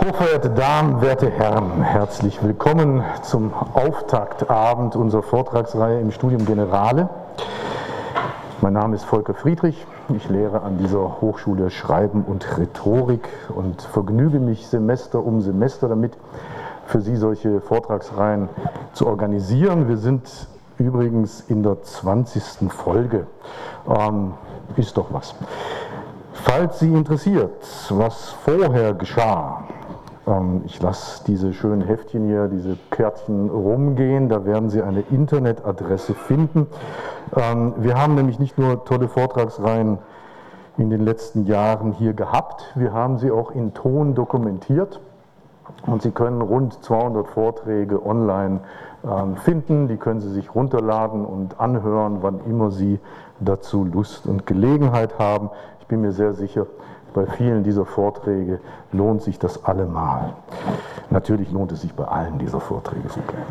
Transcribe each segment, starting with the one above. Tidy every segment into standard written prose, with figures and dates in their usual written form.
Hochverehrte Damen, werte Herren, herzlich willkommen zum Auftaktabend unserer Vortragsreihe im Studium Generale. Mein Name ist Volker Friedrich, ich lehre an dieser Hochschule Schreiben und Rhetorik und vergnüge mich Semester um Semester damit, für Sie solche Vortragsreihen zu organisieren. Wir sind übrigens in der 20. Folge. Ist doch was. Falls Sie interessiert, was vorher geschah, ich lasse diese schönen Heftchen hier, diese Kärtchen rumgehen, da werden Sie eine Internetadresse finden. Wir haben nämlich nicht nur tolle Vortragsreihen in den letzten Jahren hier gehabt, wir haben sie auch in Ton dokumentiert und Sie können rund 200 Vorträge online finden, die können Sie sich runterladen und anhören, wann immer Sie dazu Lust und Gelegenheit haben. Ich bin mir sehr sicher, bei vielen dieser Vorträge lohnt sich das allemal. Natürlich lohnt es sich bei allen dieser Vorträge.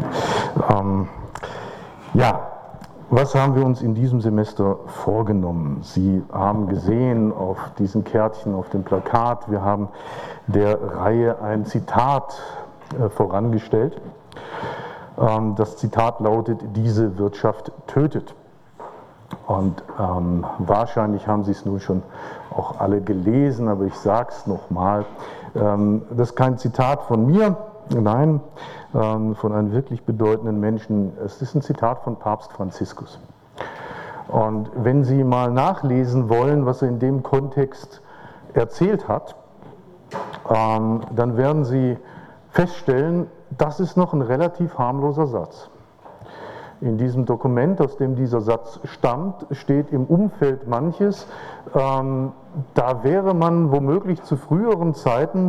Was haben wir uns in diesem Semester vorgenommen? Sie haben gesehen auf diesen Kärtchen, auf dem Plakat, wir haben der Reihe ein Zitat vorangestellt. Das Zitat lautet: Diese Wirtschaft tötet. Und wahrscheinlich haben Sie es nun schon auch alle gelesen, aber ich sage es nochmal. Das ist kein Zitat von mir, nein, von einem wirklich bedeutenden Menschen. Es ist ein Zitat von Papst Franziskus. Und wenn Sie mal nachlesen wollen, was er in dem Kontext erzählt hat, dann werden Sie feststellen, das ist noch ein relativ harmloser Satz. In diesem Dokument, aus dem dieser Satz stammt, steht im Umfeld manches. Da wäre man womöglich zu früheren Zeiten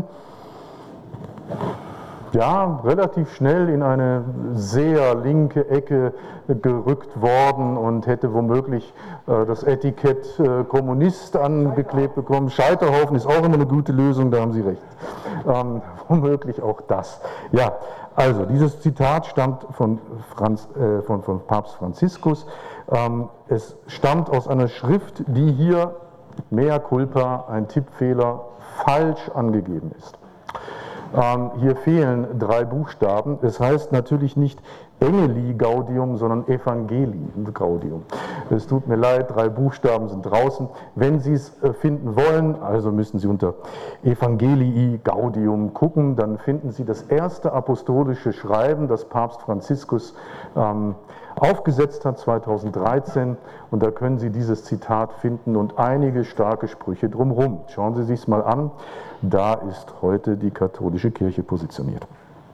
relativ schnell in eine sehr linke Ecke gerückt worden und hätte womöglich das Etikett Kommunist angeklebt bekommen. Scheiterhaufen ist auch immer eine gute Lösung, da haben Sie recht. Womöglich auch das. Ja, also dieses Zitat stammt von Papst Franziskus. Es stammt aus einer Schrift, die hier, mea culpa, ein Tippfehler, falsch angegeben ist. Hier fehlen 3 Buchstaben. Es heißt natürlich nicht Engeli Gaudium, sondern Evangelii Gaudium. Es tut mir leid, 3 Buchstaben sind draußen. Wenn Sie es finden wollen, also müssen Sie unter Evangelii Gaudium gucken, dann finden Sie das erste apostolische Schreiben, das Papst Franziskus aufgesetzt hat 2013, und da können Sie dieses Zitat finden und einige starke Sprüche drumherum. Schauen Sie sich es mal an, da ist heute die katholische Kirche positioniert.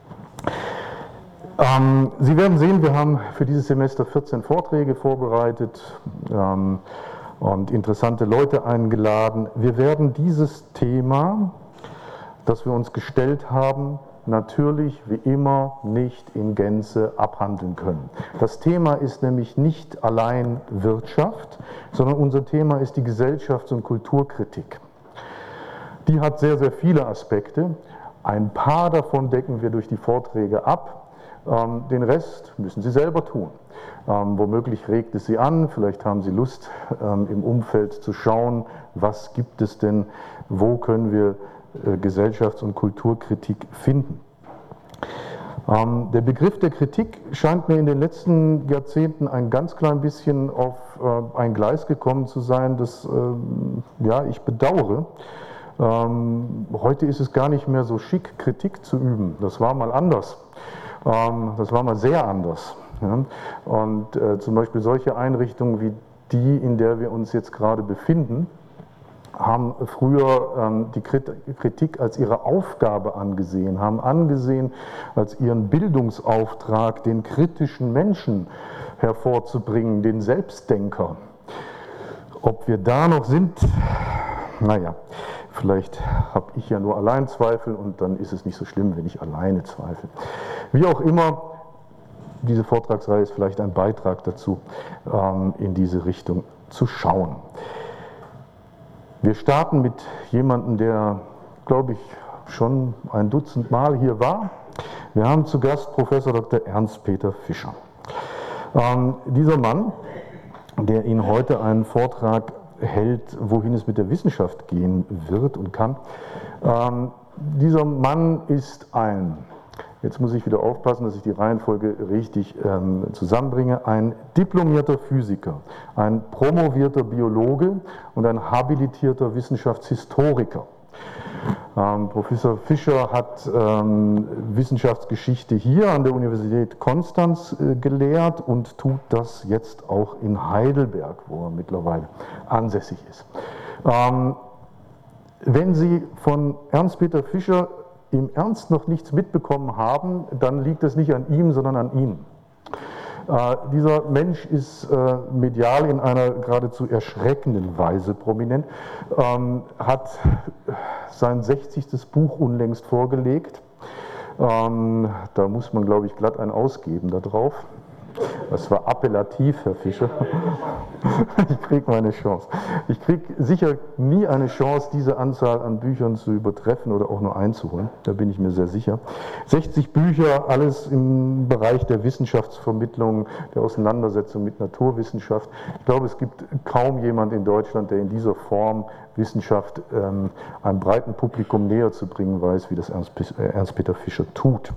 Sie werden sehen, wir haben für dieses Semester 14 Vorträge vorbereitet und interessante Leute eingeladen. Wir werden dieses Thema, das wir uns gestellt haben, natürlich wie immer nicht in Gänze abhandeln können. Das Thema ist nämlich nicht allein Wirtschaft, sondern unser Thema ist die Gesellschafts- und Kulturkritik. Die hat sehr, sehr viele Aspekte. Ein paar davon decken wir durch die Vorträge ab. Den Rest müssen Sie selber tun. Womöglich regt es Sie an, vielleicht haben Sie Lust, im Umfeld zu schauen, was gibt es denn, wo können wir Gesellschafts- und Kulturkritik finden. Der Begriff der Kritik scheint mir in den letzten Jahrzehnten ein ganz klein bisschen auf ein Gleis gekommen zu sein, das ich bedauere. Heute ist es gar nicht mehr so schick, Kritik zu üben. Das war mal anders. Das war mal sehr anders. Und zum Beispiel solche Einrichtungen wie die, in der wir uns jetzt gerade befinden, haben früher die Kritik als ihre Aufgabe angesehen, haben angesehen als ihren Bildungsauftrag, den kritischen Menschen hervorzubringen, den Selbstdenker. Ob wir da noch sind, vielleicht habe ich ja nur allein Zweifel und dann ist es nicht so schlimm, wenn ich alleine zweifle. Wie auch immer, diese Vortragsreihe ist vielleicht ein Beitrag dazu, in diese Richtung zu schauen. Wir starten mit jemandem, der, glaube ich, schon ein Dutzend Mal hier war. Wir haben zu Gast Professor Dr. Ernst-Peter Fischer. Dieser Mann, der Ihnen heute einen Vortrag hält, wohin es mit der Wissenschaft gehen wird und kann. Dieser Mann ist jetzt muss ich wieder aufpassen, dass ich die Reihenfolge richtig zusammenbringe, ein diplomierter Physiker, ein promovierter Biologe und ein habilitierter Wissenschaftshistoriker. Professor Fischer hat Wissenschaftsgeschichte hier an der Universität Konstanz gelehrt und tut das jetzt auch in Heidelberg, wo er mittlerweile ansässig ist. Wenn Sie von Ernst-Peter Fischer im Ernst noch nichts mitbekommen haben, dann liegt es nicht an ihm, sondern an Ihnen. Dieser Mensch ist medial in einer geradezu erschreckenden Weise prominent, hat sein 60. Buch unlängst vorgelegt. Da muss man, glaube ich, glatt ein ausgeben da drauf. Das war appellativ, Herr Fischer. Ich kriege meine Chance. Ich kriege sicher nie eine Chance, diese Anzahl an Büchern zu übertreffen oder auch nur einzuholen. Da bin ich mir sehr sicher. 60 Bücher, alles im Bereich der Wissenschaftsvermittlung, der Auseinandersetzung mit Naturwissenschaft. Ich glaube, es gibt kaum jemand in Deutschland, der in dieser Form Wissenschaft einem breiten Publikum näher zu bringen weiß, wie das Ernst-Peter Fischer tut.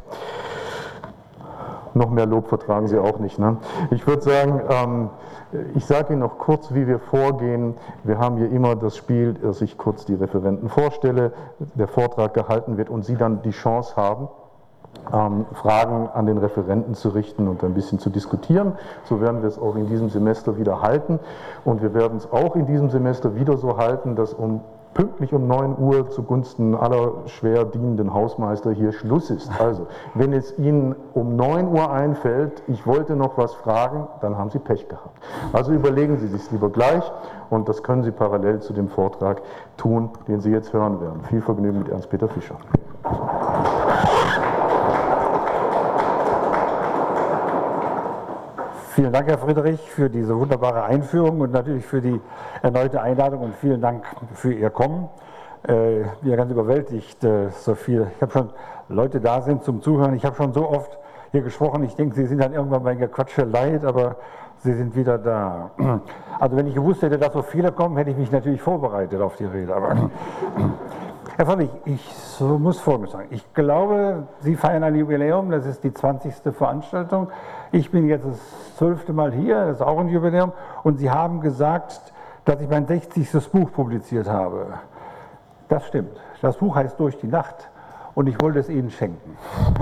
Noch mehr Lob vertragen Sie auch nicht, ne? Ich würde sagen, ich sage Ihnen noch kurz, wie wir vorgehen. Wir haben hier immer das Spiel, dass ich kurz die Referenten vorstelle, der Vortrag gehalten wird und Sie dann die Chance haben, Fragen an den Referenten zu richten und ein bisschen zu diskutieren. So werden wir es auch in diesem Semester wieder halten. Und wir werden es auch in diesem Semester wieder so halten, dass pünktlich um 9 Uhr zugunsten aller schwer dienenden Hausmeister hier Schluss ist. Also, wenn es Ihnen um 9 Uhr einfällt, ich wollte noch was fragen, dann haben Sie Pech gehabt. Also überlegen Sie sich lieber gleich und das können Sie parallel zu dem Vortrag tun, den Sie jetzt hören werden. Viel Vergnügen mit Ernst-Peter Fischer. Vielen Dank, Herr Friedrich, für diese wunderbare Einführung und natürlich für die erneute Einladung und vielen Dank für Ihr Kommen. Ich bin ja ganz überwältigt, so viel. Ich habe schon Leute da sind zum Zuhören. Ich habe schon so oft hier gesprochen. Ich denke, Sie sind dann irgendwann bei Gequatsche leid, aber Sie sind wieder da. Also wenn ich gewusst hätte, dass so viele kommen, hätte ich mich natürlich vorbereitet auf die Rede. Aber Herr Friedrich, ich muss Folgendes sagen. Ich glaube, Sie feiern ein Jubiläum, das ist die 20. Veranstaltung. Ich bin jetzt das 12. Mal hier, das ist auch ein Jubiläum. Und Sie haben gesagt, dass ich mein 60. Buch publiziert habe. Das stimmt. Das Buch heißt Durch die Nacht und ich wollte es Ihnen schenken.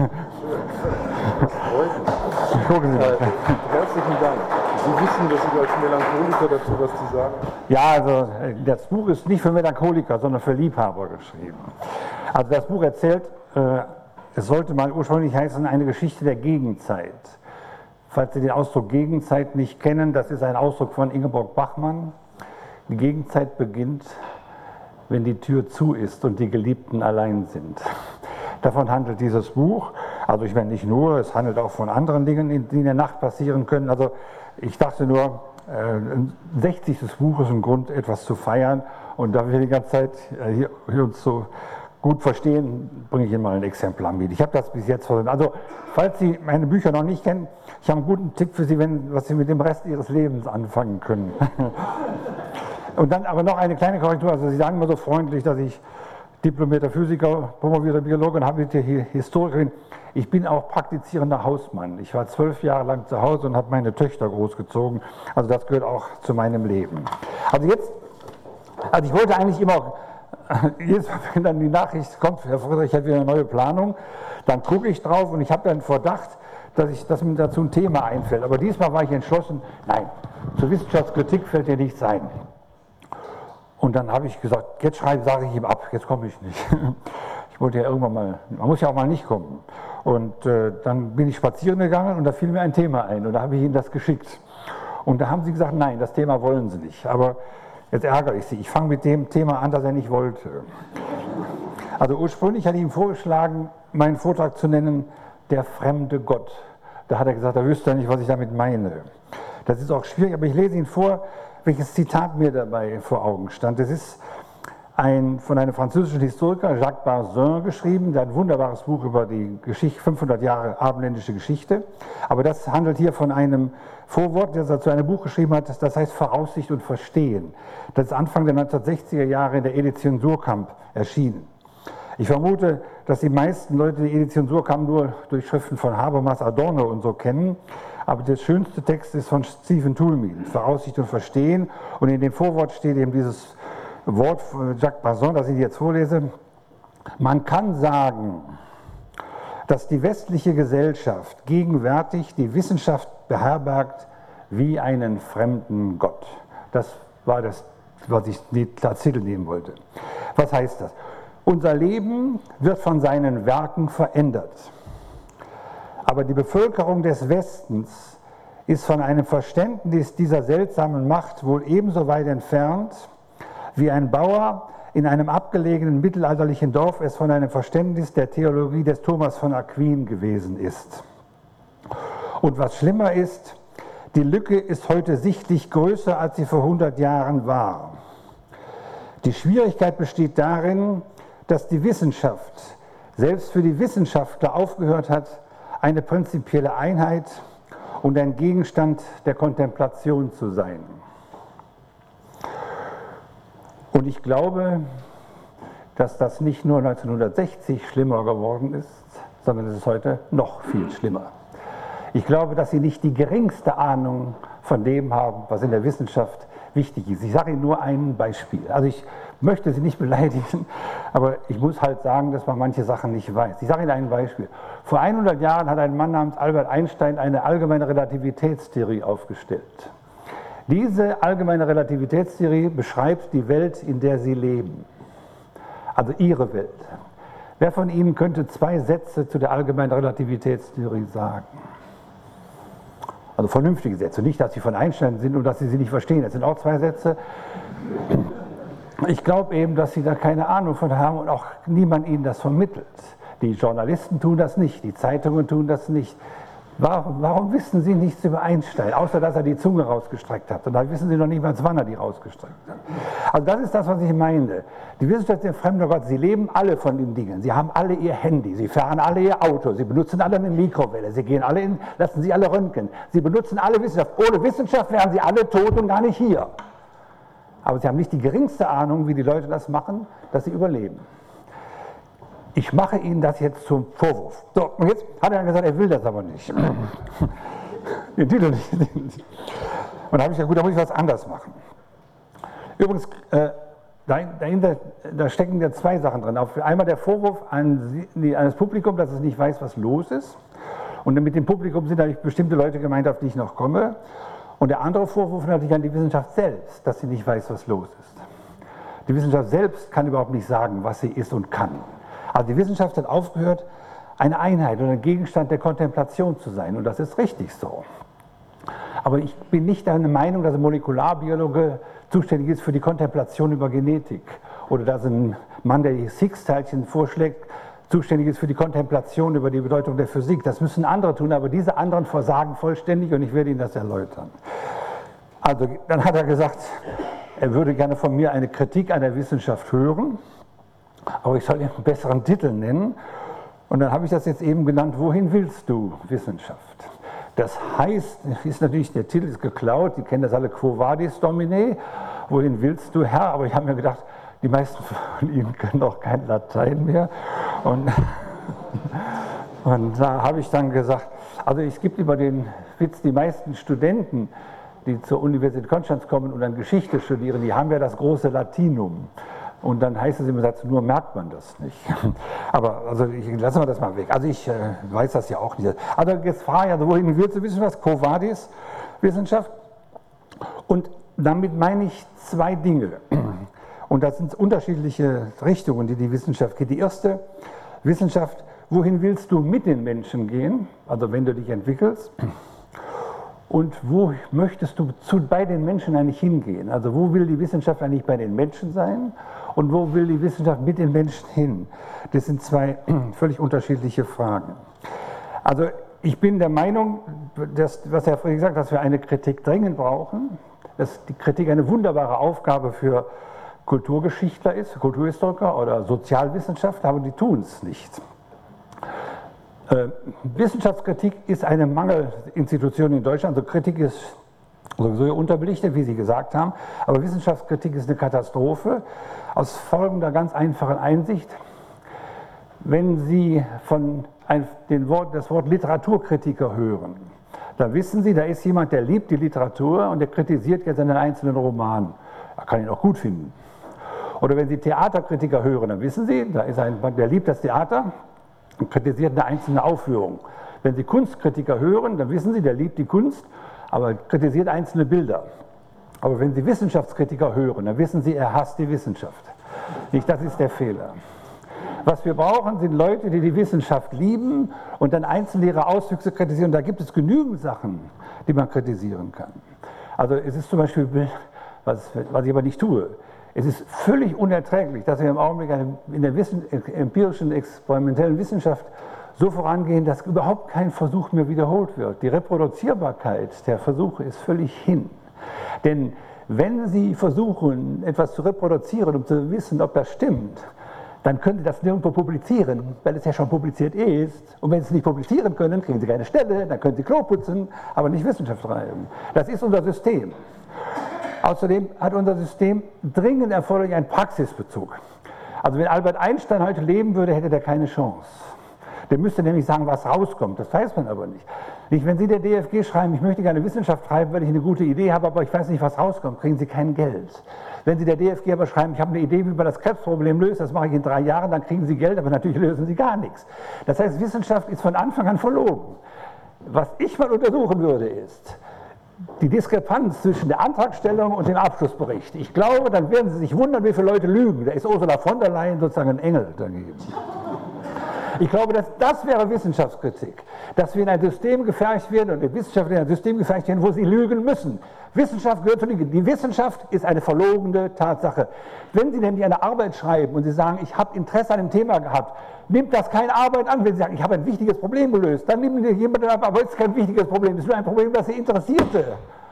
Herzlichen Dank. Sie wissen, dass ich als Melancholiker dazu was zu sagen habe? Ja, also das Buch ist nicht für Melancholiker, sondern für Liebhaber geschrieben. Also das Buch erzählt, es sollte mal ursprünglich heißen, eine Geschichte der Gegenzeit. Falls Sie den Ausdruck Gegenzeit nicht kennen, das ist ein Ausdruck von Ingeborg Bachmann. Die Gegenzeit beginnt, wenn die Tür zu ist und die Geliebten allein sind. Davon handelt dieses Buch. Also ich meine nicht nur, es handelt auch von anderen Dingen, die in der Nacht passieren können. Also ich dachte nur, ein 60. Buch ist ein Grund, etwas zu feiern. Und da wir die ganze Zeit hier uns so gut verstehen, bringe ich Ihnen mal ein Exemplar mit. Ich habe das bis jetzt verwendet. Also falls Sie meine Bücher noch nicht kennen, ich habe einen guten Tipp für Sie, was Sie mit dem Rest Ihres Lebens anfangen können. Und dann aber noch eine kleine Korrektur. Also Sie sagen immer so freundlich, dass ich diplomierter Physiker, promovierter Biologe und habilitierte Historikerin. Ich bin auch praktizierender Hausmann. Ich war 12 Jahre lang zu Hause und habe meine Töchter großgezogen. Also das gehört auch zu meinem Leben. Also ich wollte eigentlich immer, jedes Mal, wenn dann die Nachricht kommt, Herr Friedrich hat wieder eine neue Planung, dann gucke ich drauf und ich habe dann Verdacht, dass mir dazu ein Thema einfällt. Aber diesmal war ich entschlossen, nein, zur Wissenschaftskritik fällt dir nichts ein. Und dann habe ich gesagt, jetzt sage ich ihm ab, jetzt komme ich nicht. Ich wollte ja irgendwann mal, man muss ja auch mal nicht kommen. Und dann bin ich spazieren gegangen und da fiel mir ein Thema ein und da habe ich Ihnen das geschickt. Und da haben Sie gesagt, nein, das Thema wollen Sie nicht. Aber jetzt ärgere ich Sie, ich fange mit dem Thema an, das er nicht wollte. Also ursprünglich hatte ich ihm vorgeschlagen, meinen Vortrag zu nennen, Der fremde Gott. Da hat er gesagt, er wüsste ja nicht, was ich damit meine. Das ist auch schwierig, aber ich lese Ihnen vor, welches Zitat mir dabei vor Augen stand. Das ist von einem französischen Historiker, Jacques Barzun, geschrieben. Der hat ein wunderbares Buch über die Geschichte, 500 Jahre abendländische Geschichte. Aber das handelt hier von einem Vorwort, das er zu einem Buch geschrieben hat, das heißt Voraussicht und Verstehen. Das ist Anfang der 1960er Jahre in der Edition Suhrkamp erschienen. Ich vermute, dass die meisten Leute die Edition Suhrkamp nur durch Schriften von Habermas, Adorno und so kennen. Aber der schönste Text ist von Stephen Toulmin, Voraussicht und Verstehen. Und in dem Vorwort steht eben dieses Wort von Jacques Barzun, das ich jetzt vorlese. Man kann sagen, dass die westliche Gesellschaft gegenwärtig die Wissenschaft beherbergt wie einen fremden Gott. Das war das, was ich als Titel nehmen wollte. Was heißt das? Unser Leben wird von seinen Werken verändert. Aber die Bevölkerung des Westens ist von einem Verständnis dieser seltsamen Macht wohl ebenso weit entfernt, wie ein Bauer in einem abgelegenen mittelalterlichen Dorf es von einem Verständnis der Theologie des Thomas von Aquin gewesen ist. Und was schlimmer ist, die Lücke ist heute sichtlich größer, als sie vor 100 Jahren war. Die Schwierigkeit besteht darin, dass die Wissenschaft, selbst für die Wissenschaftler, aufgehört hat, eine prinzipielle Einheit und ein Gegenstand der Kontemplation zu sein. Und ich glaube, dass das nicht nur 1960 schlimmer geworden ist, sondern es ist heute noch viel schlimmer. Ich glaube, dass Sie nicht die geringste Ahnung von dem haben, was in der Wissenschaft wichtig ist. Ich sage Ihnen nur ein Beispiel. Also ich möchte Sie nicht beleidigen, aber ich muss halt sagen, dass man manche Sachen nicht weiß. Ich sage Ihnen ein Beispiel. Vor 100 Jahren hat ein Mann namens Albert Einstein eine allgemeine Relativitätstheorie aufgestellt. Diese allgemeine Relativitätstheorie beschreibt die Welt, in der Sie leben. Also Ihre Welt. Wer von Ihnen könnte 2 Sätze zu der allgemeinen Relativitätstheorie sagen? Also vernünftige Sätze, nicht, dass sie von Einstein sind und dass Sie sie nicht verstehen. Das sind auch 2 Sätze. Ich glaube eben, dass Sie da keine Ahnung von haben und auch niemand Ihnen das vermittelt. Die Journalisten tun das nicht, die Zeitungen tun das nicht. Warum wissen Sie nichts über Einstein, außer dass er die Zunge rausgestreckt hat? Und da wissen Sie noch nicht mal, wann er die rausgestreckt hat. Also das ist das, was ich meine. Die Wissenschaft ist ein fremder Gott. Sie leben alle von den Dingen. Sie haben alle ihr Handy, Sie fahren alle ihr Auto, Sie benutzen alle eine Mikrowelle, Sie gehen alle lassen Sie alle röntgen. Sie benutzen alle Wissenschaft. Ohne Wissenschaft wären Sie alle tot und gar nicht hier. Aber Sie haben nicht die geringste Ahnung, wie die Leute das machen, dass sie überleben. Ich mache Ihnen das jetzt zum Vorwurf. So, und jetzt hat er gesagt, er will das aber nicht. Den Titel nicht. Und da habe ich gesagt, gut, da muss ich was anders machen. Übrigens, dahinter, da stecken ja 2 Sachen drin. Einmal der Vorwurf an das Publikum, dass es nicht weiß, was los ist. Und mit dem Publikum sind natürlich bestimmte Leute gemeint, auf die ich noch komme. Und der andere Vorwurf natürlich an die Wissenschaft selbst, dass sie nicht weiß, was los ist. Die Wissenschaft selbst kann überhaupt nicht sagen, was sie ist und kann. Also die Wissenschaft hat aufgehört, eine Einheit oder ein Gegenstand der Kontemplation zu sein. Und das ist richtig so. Aber ich bin nicht der Meinung, dass ein Molekularbiologe zuständig ist für die Kontemplation über Genetik. Oder dass ein Mann, der die Higgs-Teilchen vorschlägt, zuständig ist für die Kontemplation über die Bedeutung der Physik. Das müssen andere tun, aber diese anderen versagen vollständig und ich werde Ihnen das erläutern. Also dann hat er gesagt, er würde gerne von mir eine Kritik an der Wissenschaft hören. Aber ich soll Ihnen einen besseren Titel nennen. Und dann habe ich das jetzt eben genannt, wohin willst du, Wissenschaft? Das heißt, ist natürlich, der Titel ist geklaut, Sie kennen das alle, Quo Vadis Domine, wohin willst du, Herr? Aber ich habe mir gedacht, die meisten von Ihnen können doch kein Latein mehr. Und da habe ich dann gesagt, also es gibt über den Witz, die meisten Studenten, die zur Universität Konstanz kommen und dann Geschichte studieren, die haben ja das große Latinum. Und dann heißt es im Satz, nur merkt man das nicht. Aber also lassen wir das mal weg. Also ich weiß das ja auch nicht. Also jetzt frage ich, also wohin willst du Wissenschaft? Quo Vadis Wissenschaft. Und damit meine ich 2 Dinge. Und das sind unterschiedliche Richtungen, die Wissenschaft geht. Die erste, Wissenschaft, wohin willst du mit den Menschen gehen? Also wenn du dich entwickelst. Und wo möchtest du bei den Menschen eigentlich hingehen? Also wo will die Wissenschaft eigentlich bei den Menschen sein? Und wo will die Wissenschaft mit den Menschen hin? Das sind 2 völlig unterschiedliche Fragen. Also ich bin der Meinung, dass, was Herr Friedrich sagt, dass wir eine Kritik dringend brauchen. Dass die Kritik eine wunderbare Aufgabe für Kulturgeschichtler ist, Kulturhistoriker oder Sozialwissenschaftler, aber die tun es nicht. Wissenschaftskritik ist eine Mangelinstitution in Deutschland, also Kritik ist sowieso unterbelichtet, wie Sie gesagt haben, aber Wissenschaftskritik ist eine Katastrophe aus folgender ganz einfachen Einsicht. Wenn Sie das Wort Literaturkritiker hören, da wissen Sie, da ist jemand, der liebt die Literatur und der kritisiert jetzt einen einzelnen Roman. Er kann ihn auch gut finden. Oder wenn Sie Theaterkritiker hören, dann wissen Sie, da ist jemand, der liebt das Theater und kritisiert eine einzelne Aufführung. Wenn Sie Kunstkritiker hören, dann wissen Sie, der liebt die Kunst, aber kritisiert einzelne Bilder. Aber wenn Sie Wissenschaftskritiker hören, dann wissen Sie, er hasst die Wissenschaft. Nicht, das ist der Fehler. Was wir brauchen, sind Leute, die die Wissenschaft lieben und dann einzelne ihre Auswüchse kritisieren. Da gibt es genügend Sachen, die man kritisieren kann. Also es ist zum Beispiel, was ich aber nicht tue, es ist völlig unerträglich, dass wir im Augenblick in der empirischen, experimentellen Wissenschaft so vorangehen, dass überhaupt kein Versuch mehr wiederholt wird. Die Reproduzierbarkeit der Versuche ist völlig hin. Denn wenn Sie versuchen, etwas zu reproduzieren, um zu wissen, ob das stimmt, dann können Sie das nirgendwo publizieren, weil es ja schon publiziert ist. Und wenn Sie es nicht publizieren können, kriegen Sie keine Stelle, dann können Sie Klo putzen, aber nicht Wissenschaft treiben. Das ist unser System. Außerdem hat unser System dringend erforderlich einen Praxisbezug. Also wenn Albert Einstein heute leben würde, hätte er keine Chance. Der müsste nämlich sagen, was rauskommt. Das weiß man aber nicht. Wenn Sie der DFG schreiben, ich möchte gerne Wissenschaft treiben, weil ich eine gute Idee habe, aber ich weiß nicht, was rauskommt, kriegen Sie kein Geld. Wenn Sie der DFG aber schreiben, ich habe eine Idee, wie man das Krebsproblem löst, das mache ich in 3 Jahren, dann kriegen Sie Geld, aber natürlich lösen Sie gar nichts. Das heißt, Wissenschaft ist von Anfang an verlogen. Was ich mal untersuchen würde, ist die Diskrepanz zwischen der Antragstellung und dem Abschlussbericht. Ich glaube, dann werden Sie sich wundern, wie viele Leute lügen. Da ist Ursula von der Leyen sozusagen ein Engel dagegen. Ich glaube, das wäre Wissenschaftskritik, dass wir in ein System gefercht werden und die Wissenschaftler in ein System gefercht werden, wo sie lügen müssen. Wissenschaft gehört zu Lügen. Die Wissenschaft ist eine verlogene Tatsache. Wenn Sie nämlich eine Arbeit schreiben und Sie sagen, ich habe Interesse an dem Thema gehabt, nimmt das keine Arbeit an. Wenn Sie sagen, ich habe ein wichtiges Problem gelöst, dann nimmt jemand ab, aber es ist kein wichtiges Problem, es ist nur ein Problem, das Sie interessierte.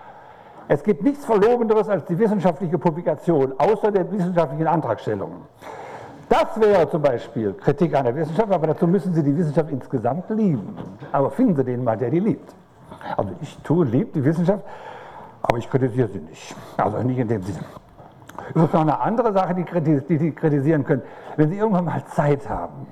Es gibt nichts Verlogeneres als die wissenschaftliche Publikation, außer der wissenschaftlichen Antragstellung. Das wäre zum Beispiel Kritik an der Wissenschaft, aber dazu müssen Sie die Wissenschaft insgesamt lieben. Aber finden Sie den mal, der die liebt. Also ich liebe die Wissenschaft, aber ich kritisiere sie nicht. Also nicht in dem Sinne. Übrigens noch eine andere Sache, die Sie kritisieren können. Wenn Sie irgendwann mal Zeit haben,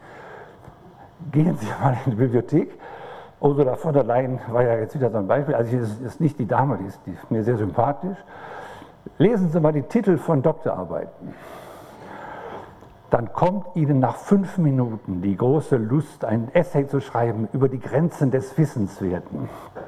gehen Sie mal in die Bibliothek. Ursula von der Leyen war ja jetzt wieder so ein Beispiel. Also es ist nicht die Dame, die ist mir sehr sympathisch. Lesen Sie mal die Titel von Doktorarbeiten. Dann kommt Ihnen nach 5 Minuten die große Lust, ein Essay zu schreiben über die Grenzen des Wissenswerten.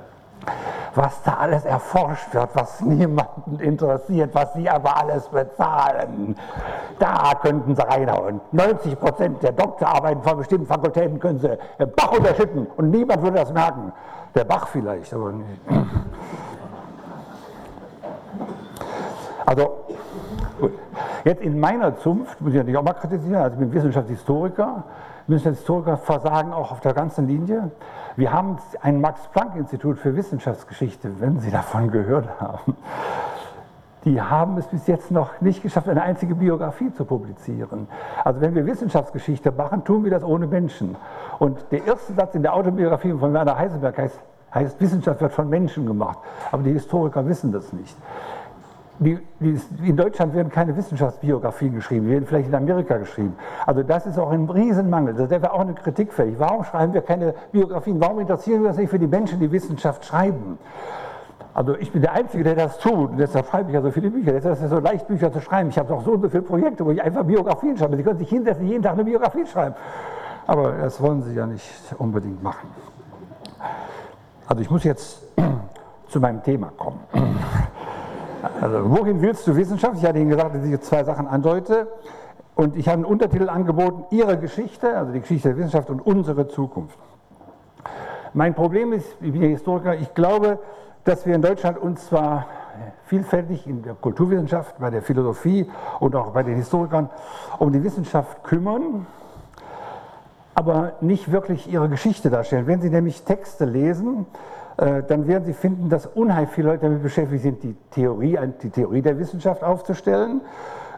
Was da alles erforscht wird, was niemanden interessiert, was Sie aber alles bezahlen. Da könnten Sie reinhauen. 90% der Doktorarbeiten von bestimmten Fakultäten können Sie Bach unterschütten und niemand würde das merken. Der Bach vielleicht, aber nicht. Also, gut. Jetzt in meiner Zunft, muss ich natürlich auch mal kritisieren, also ich bin Wissenschaftshistoriker. Wissenschaftshistoriker versagen auch auf der ganzen Linie. Wir haben ein Max-Planck-Institut für Wissenschaftsgeschichte, wenn Sie davon gehört haben. Die haben es bis jetzt noch nicht geschafft, eine einzige Biografie zu publizieren. Also wenn wir Wissenschaftsgeschichte machen, tun wir das ohne Menschen. Und der erste Satz in der Autobiografie von Werner Heisenberg heißt, Wissenschaft wird von Menschen gemacht. Aber die Historiker wissen das nicht. In Deutschland werden keine Wissenschaftsbiografien geschrieben, die werden vielleicht in Amerika geschrieben. Also das ist auch ein Riesenmangel, das wäre auch eine Kritik fähig. Warum schreiben wir keine Biografien? Warum interessieren wir uns nicht für die Menschen, die Wissenschaft schreiben? Also ich bin der Einzige, der das tut und deshalb schreibe ich ja so viele Bücher. Deshalb ist es so leicht, Bücher zu schreiben. Ich habe auch so und so viele Projekte, wo ich einfach Biografien schreibe. Sie können sich hinsetzen, jeden Tag eine Biografie schreiben. Aber das wollen Sie ja nicht unbedingt machen. Also ich muss jetzt zu meinem Thema kommen. Also, wohin willst du Wissenschaft? Ich hatte Ihnen gesagt, dass ich 2 Sachen andeute. Und ich habe einen Untertitel angeboten, Ihre Geschichte, also die Geschichte der Wissenschaft und unsere Zukunft. Mein Problem ist, ich bin ja Historiker, ich glaube, dass wir in Deutschland uns zwar vielfältig in der Kulturwissenschaft, bei der Philosophie und auch bei den Historikern um die Wissenschaft kümmern, aber nicht wirklich ihre Geschichte darstellen. Wenn Sie nämlich Texte lesen, dann werden Sie finden, dass unheimlich viele Leute damit beschäftigt sind, die Theorie der Wissenschaft aufzustellen.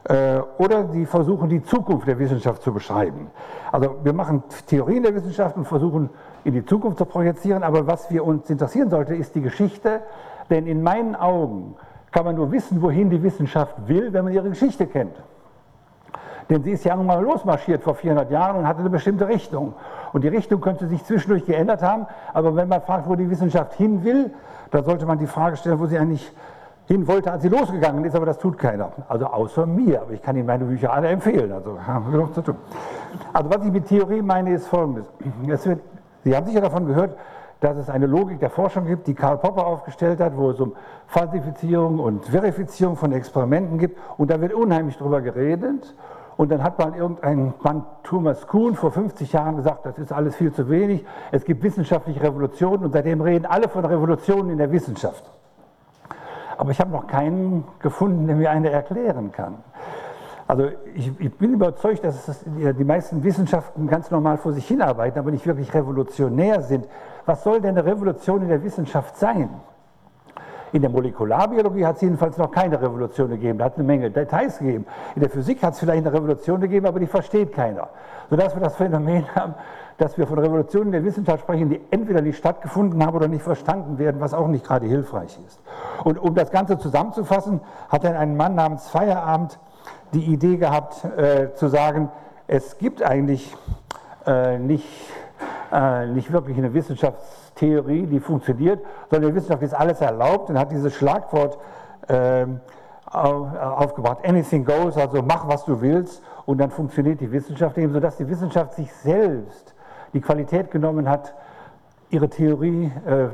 oder sie versuchen, die Zukunft der Wissenschaft zu beschreiben. Also wir machen Theorien der Wissenschaft und versuchen, in die Zukunft zu projizieren, aber was wir uns interessieren sollte, ist die Geschichte, denn in meinen Augen kann man nur wissen, wohin die Wissenschaft will, wenn man ihre Geschichte kennt. Denn sie ist ja nun mal losmarschiert vor 400 Jahren und hatte eine bestimmte Richtung. Und die Richtung könnte sich zwischendurch geändert haben, aber wenn man fragt, wo die Wissenschaft hin will, dann sollte man die Frage stellen, wo sie eigentlich hin wollte, als sie losgegangen ist, aber das tut keiner. Also außer mir, aber ich kann Ihnen meine Bücher alle empfehlen, also haben wir genug zu tun. Also was ich mit Theorie meine, ist Folgendes. Sie haben sicher davon gehört, dass es eine Logik der Forschung gibt, die Karl Popper aufgestellt hat, wo es um Falsifizierung und Verifizierung von Experimenten gibt und da wird unheimlich drüber geredet. Und dann hat mal irgendein Mann, Thomas Kuhn, vor 50 Jahren gesagt, das ist alles viel zu wenig, es gibt wissenschaftliche Revolutionen und seitdem reden alle von Revolutionen in der Wissenschaft. Aber ich habe noch keinen gefunden, der mir eine erklären kann. Also ich bin überzeugt, dass die meisten Wissenschaften ganz normal vor sich hinarbeiten, aber nicht wirklich revolutionär sind. Was soll denn eine Revolution in der Wissenschaft sein? In der Molekularbiologie hat es jedenfalls noch keine Revolution gegeben, da hat es eine Menge Details gegeben. In der Physik hat es vielleicht eine Revolution gegeben, aber die versteht keiner. Sodass wir das Phänomen haben, dass wir von Revolutionen in der Wissenschaft sprechen, die entweder nicht stattgefunden haben oder nicht verstanden werden, was auch nicht gerade hilfreich ist. Und um das Ganze zusammenzufassen, hat dann ein Mann namens Feyerabend die Idee gehabt, zu sagen, es gibt eigentlich nicht wirklich eine Wissenschaftstheorie, die funktioniert, sondern in der Wissenschaft ist alles erlaubt und hat dieses Schlagwort aufgebracht, anything goes, also mach, was du willst, und dann funktioniert die Wissenschaft eben, sodass die Wissenschaft sich selbst die Qualität genommen hat, ihre Theorie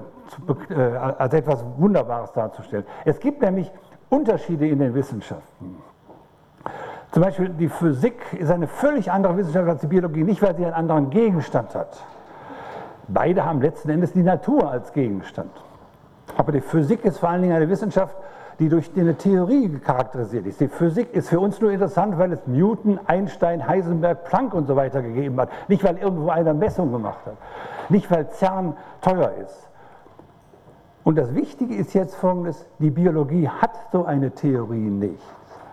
als etwas Wunderbares darzustellen. Es gibt nämlich Unterschiede in den Wissenschaften. Zum Beispiel die Physik ist eine völlig andere Wissenschaft als die Biologie, nicht weil sie einen anderen Gegenstand hat. Beide haben letzten Endes die Natur als Gegenstand. Aber die Physik ist vor allen Dingen eine Wissenschaft, die durch eine Theorie charakterisiert ist. Die Physik ist für uns nur interessant, weil es Newton, Einstein, Heisenberg, Planck und so weiter gegeben hat. Nicht, weil irgendwo einer Messung gemacht hat. Nicht, weil CERN teuer ist. Und das Wichtige ist jetzt Folgendes: Die Biologie hat so eine Theorie nicht.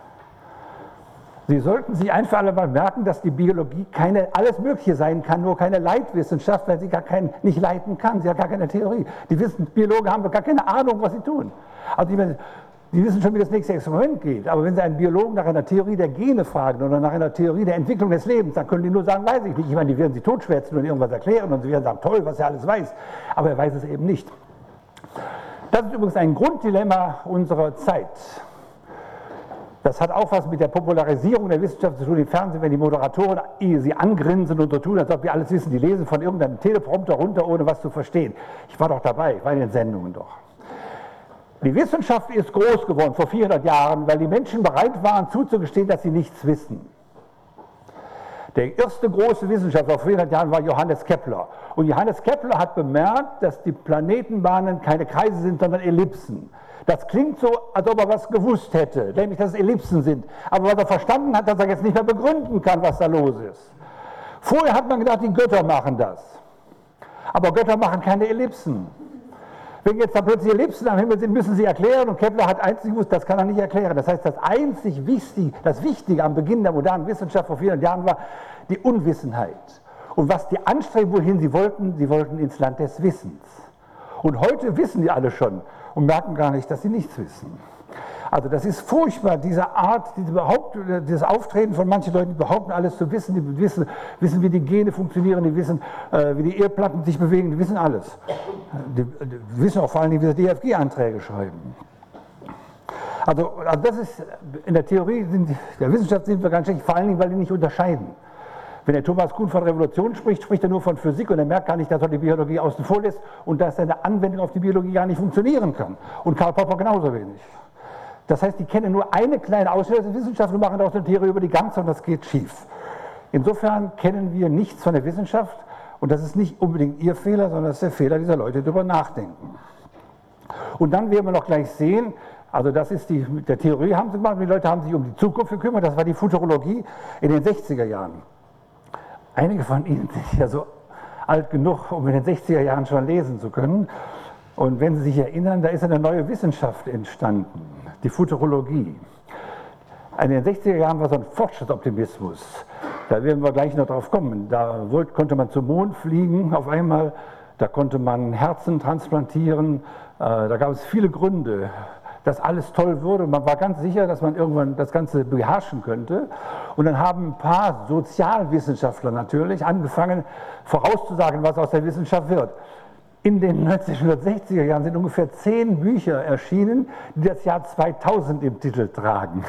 Sie sollten sich ein für alle Mal merken, dass die Biologie alles Mögliche sein kann, nur keine Leitwissenschaft, weil sie nicht leiten kann. Sie hat gar keine Theorie. Die Biologen haben gar keine Ahnung, was sie tun. Also die wissen schon, wie das nächste Experiment geht. Aber wenn Sie einen Biologen nach einer Theorie der Gene fragen oder nach einer Theorie der Entwicklung des Lebens, dann können die nur sagen, weiß ich nicht. Ich meine, die werden Sie totschwätzen und irgendwas erklären und Sie werden sagen, toll, was er alles weiß. Aber er weiß es eben nicht. Das ist übrigens ein Grunddilemma unserer Zeit. Das hat auch was mit der Popularisierung der Wissenschaft zu tun. Im Fernsehen, wenn die Moderatoren sie angrinsen und so tun, als ob wir alles wissen, die lesen von irgendeinem Teleprompter runter, ohne was zu verstehen. Ich war doch dabei, ich war in den Sendungen doch. Die Wissenschaft ist groß geworden vor 400 Jahren, weil die Menschen bereit waren zuzugestehen, dass sie nichts wissen. Der erste große Wissenschaftler vor 400 Jahren war Johannes Kepler. Und Johannes Kepler hat bemerkt, dass die Planetenbahnen keine Kreise sind, sondern Ellipsen. Das klingt so, als ob er was gewusst hätte, nämlich dass es Ellipsen sind. Aber was er verstanden hat, dass er jetzt nicht mehr begründen kann, was da los ist. Vorher hat man gedacht, die Götter machen das. Aber Götter machen keine Ellipsen. Wenn jetzt da plötzlich Ellipsen am Himmel sind, müssen sie erklären, und Kepler hat einzig gewusst, das kann er nicht erklären. Das heißt, das Wichtige am Beginn der modernen Wissenschaft vor 400 Jahren war die Unwissenheit. Und was die anstreben, wohin sie wollten ins Land des Wissens. Und heute wissen die alle schon und merken gar nicht, dass sie nichts wissen. Also das ist furchtbar, diese Art, dieses Auftreten von manchen Leuten, die behaupten, alles zu wissen, die wissen, wie die Gene funktionieren, die wissen, wie die Erdplatten sich bewegen, die wissen alles. Die wissen auch vor allem, wie sie DFG-Anträge schreiben. Also das ist, in der Theorie, der Wissenschaft sind wir ganz schlecht, vor allen Dingen, weil die nicht unterscheiden. Wenn der Thomas Kuhn von Revolution spricht, spricht er nur von Physik und er merkt gar nicht, dass er die Biologie außen vor lässt und dass seine Anwendung auf die Biologie gar nicht funktionieren kann. Und Karl Popper genauso wenig. Das heißt, die kennen nur eine kleine Ausschnitt der Wissenschaft und machen daraus eine Theorie über die ganze, und das geht schief. Insofern kennen wir nichts von der Wissenschaft, und das ist nicht unbedingt ihr Fehler, sondern das ist der Fehler dieser Leute, die darüber nachdenken. Und dann werden wir noch gleich sehen, also das ist mit der Theorie haben sie gemacht, die Leute haben sich um die Zukunft gekümmert, das war die Futurologie in den 60er Jahren. Einige von Ihnen sind ja so alt genug, um in den 60er Jahren schon lesen zu können. Und wenn Sie sich erinnern, da ist eine neue Wissenschaft entstanden, die Futurologie. In den 60er Jahren war so ein Fortschrittsoptimismus. Da werden wir gleich noch drauf kommen. Da konnte man zum Mond fliegen auf einmal, da konnte man Herzen transplantieren, da gab es viele Gründe, dass alles toll würde. Man war ganz sicher, dass man irgendwann das Ganze beherrschen könnte. Und dann haben ein paar Sozialwissenschaftler natürlich angefangen, vorauszusagen, was aus der Wissenschaft wird. In den 1960er Jahren sind ungefähr 10 Bücher erschienen, die das Jahr 2000 im Titel tragen.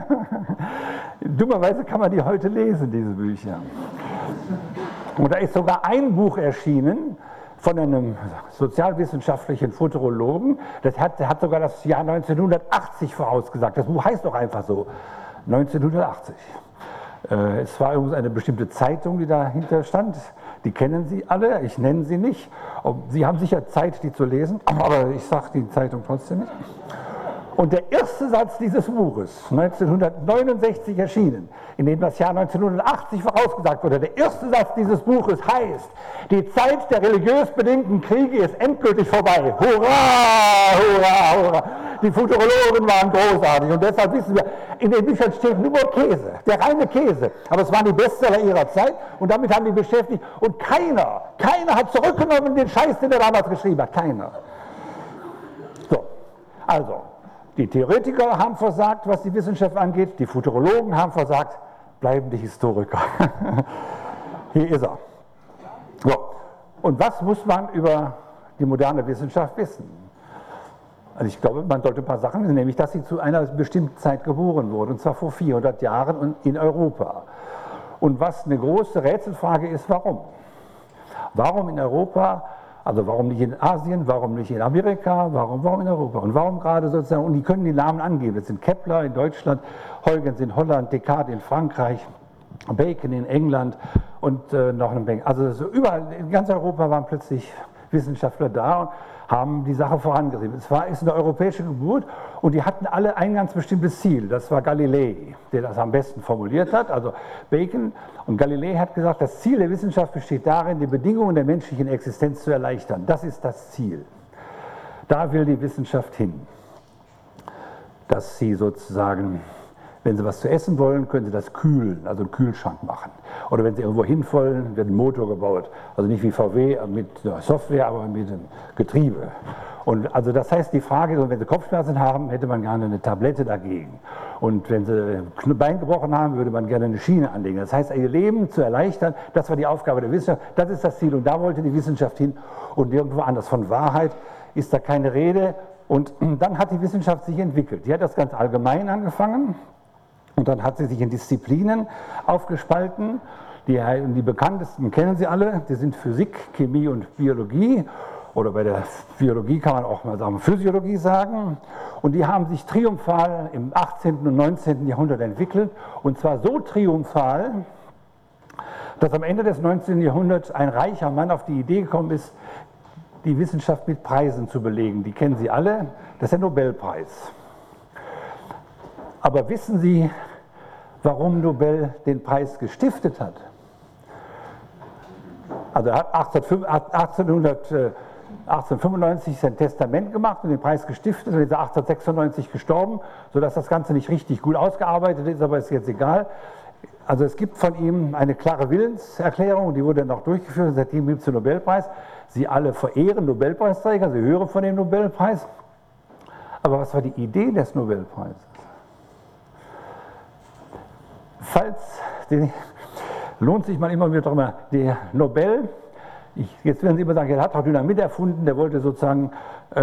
Dummerweise kann man die heute lesen, diese Bücher. Und da ist sogar ein Buch erschienen von einem sozialwissenschaftlichen Futurologen, der hat sogar das Jahr 1980 vorausgesagt. Das Buch heißt doch einfach so, 1980. Es war eine bestimmte Zeitung, die dahinter stand. Die kennen Sie alle, ich nenne sie nicht. Sie haben sicher Zeit, die zu lesen, aber ich sage die Zeitung trotzdem nicht. Und der erste Satz dieses Buches, 1969 erschienen, in dem das Jahr 1980 vorausgesagt wurde, der erste Satz dieses Buches heißt: Die Zeit der religiös bedingten Kriege ist endgültig vorbei. Hurra, hurra, hurra. Die Futurologen waren großartig und deshalb wissen wir, in den Büchern steht nur Käse, der reine Käse. Aber es waren die Bestseller ihrer Zeit und damit haben die beschäftigt. Und keiner hat zurückgenommen den Scheiß, den er damals geschrieben hat. Keiner. So, also. Die Theoretiker haben versagt, was die Wissenschaft angeht, die Futurologen haben versagt, bleiben die Historiker. Hier ist er. So. Und was muss man über die moderne Wissenschaft wissen? Also ich glaube, man sollte ein paar Sachen wissen, nämlich, dass sie zu einer bestimmten Zeit geboren wurde, und zwar vor 400 Jahren in Europa. Und was eine große Rätselfrage ist, warum? Warum in Europa? Also warum nicht in Asien, warum nicht in Amerika, warum in Europa? Und warum gerade sozusagen, und die können die Namen angeben, das sind Kepler in Deutschland, Huygens in Holland, Descartes in Frankreich, Bacon in England und noch eine Menge. Also so überall in ganz Europa waren plötzlich Wissenschaftler da und haben die Sache vorangetrieben. Es ist eine europäische Geburt und die hatten alle ein ganz bestimmtes Ziel. Das war Galilei, der das am besten formuliert hat, also Bacon. Und Galilei hat gesagt, das Ziel der Wissenschaft besteht darin, die Bedingungen der menschlichen Existenz zu erleichtern. Das ist das Ziel. Da will die Wissenschaft hin. Dass sie sozusagen, wenn sie was zu essen wollen, können sie das kühlen, also einen Kühlschrank machen. Oder wenn sie irgendwo hin wollen, wird ein Motor gebaut. Also nicht wie VW mit Software, aber mit einem Getriebe. Und also das heißt, die Frage, wenn sie Kopfschmerzen haben, hätte man gerne eine Tablette dagegen. Und wenn sie ein Bein gebrochen haben, würde man gerne eine Schiene anlegen. Das heißt, ihr Leben zu erleichtern, das war die Aufgabe der Wissenschaft, das ist das Ziel. Und da wollte die Wissenschaft hin und nirgendwo anders. Von Wahrheit ist da keine Rede. Und dann hat die Wissenschaft sich entwickelt. Die hat das ganz allgemein angefangen. Und dann hat sie sich in Disziplinen aufgespalten. Die bekanntesten kennen Sie alle, die sind Physik, Chemie und Biologie. Oder bei der Biologie kann man auch mal sagen, Physiologie sagen. Und die haben sich triumphal im 18. und 19. Jahrhundert entwickelt. Und zwar so triumphal, dass am Ende des 19. Jahrhunderts ein reicher Mann auf die Idee gekommen ist, die Wissenschaft mit Preisen zu belegen. Die kennen Sie alle, das ist der Nobelpreis. Aber wissen Sie, warum Nobel den Preis gestiftet hat? Also er hat 1895 sein Testament gemacht und den Preis gestiftet und ist 1896 gestorben, sodass das Ganze nicht richtig gut ausgearbeitet ist, aber ist jetzt egal. Also es gibt von ihm eine klare Willenserklärung, die wurde dann auch durchgeführt und seitdem gibt es den Nobelpreis. Sie alle verehren Nobelpreisträger, sie hören von dem Nobelpreis. Aber was war die Idee des Nobelpreises? Lohnt sich man immer wieder darüber, der Nobel, jetzt werden Sie immer sagen, er hat auch Dynamit erfunden, der wollte sozusagen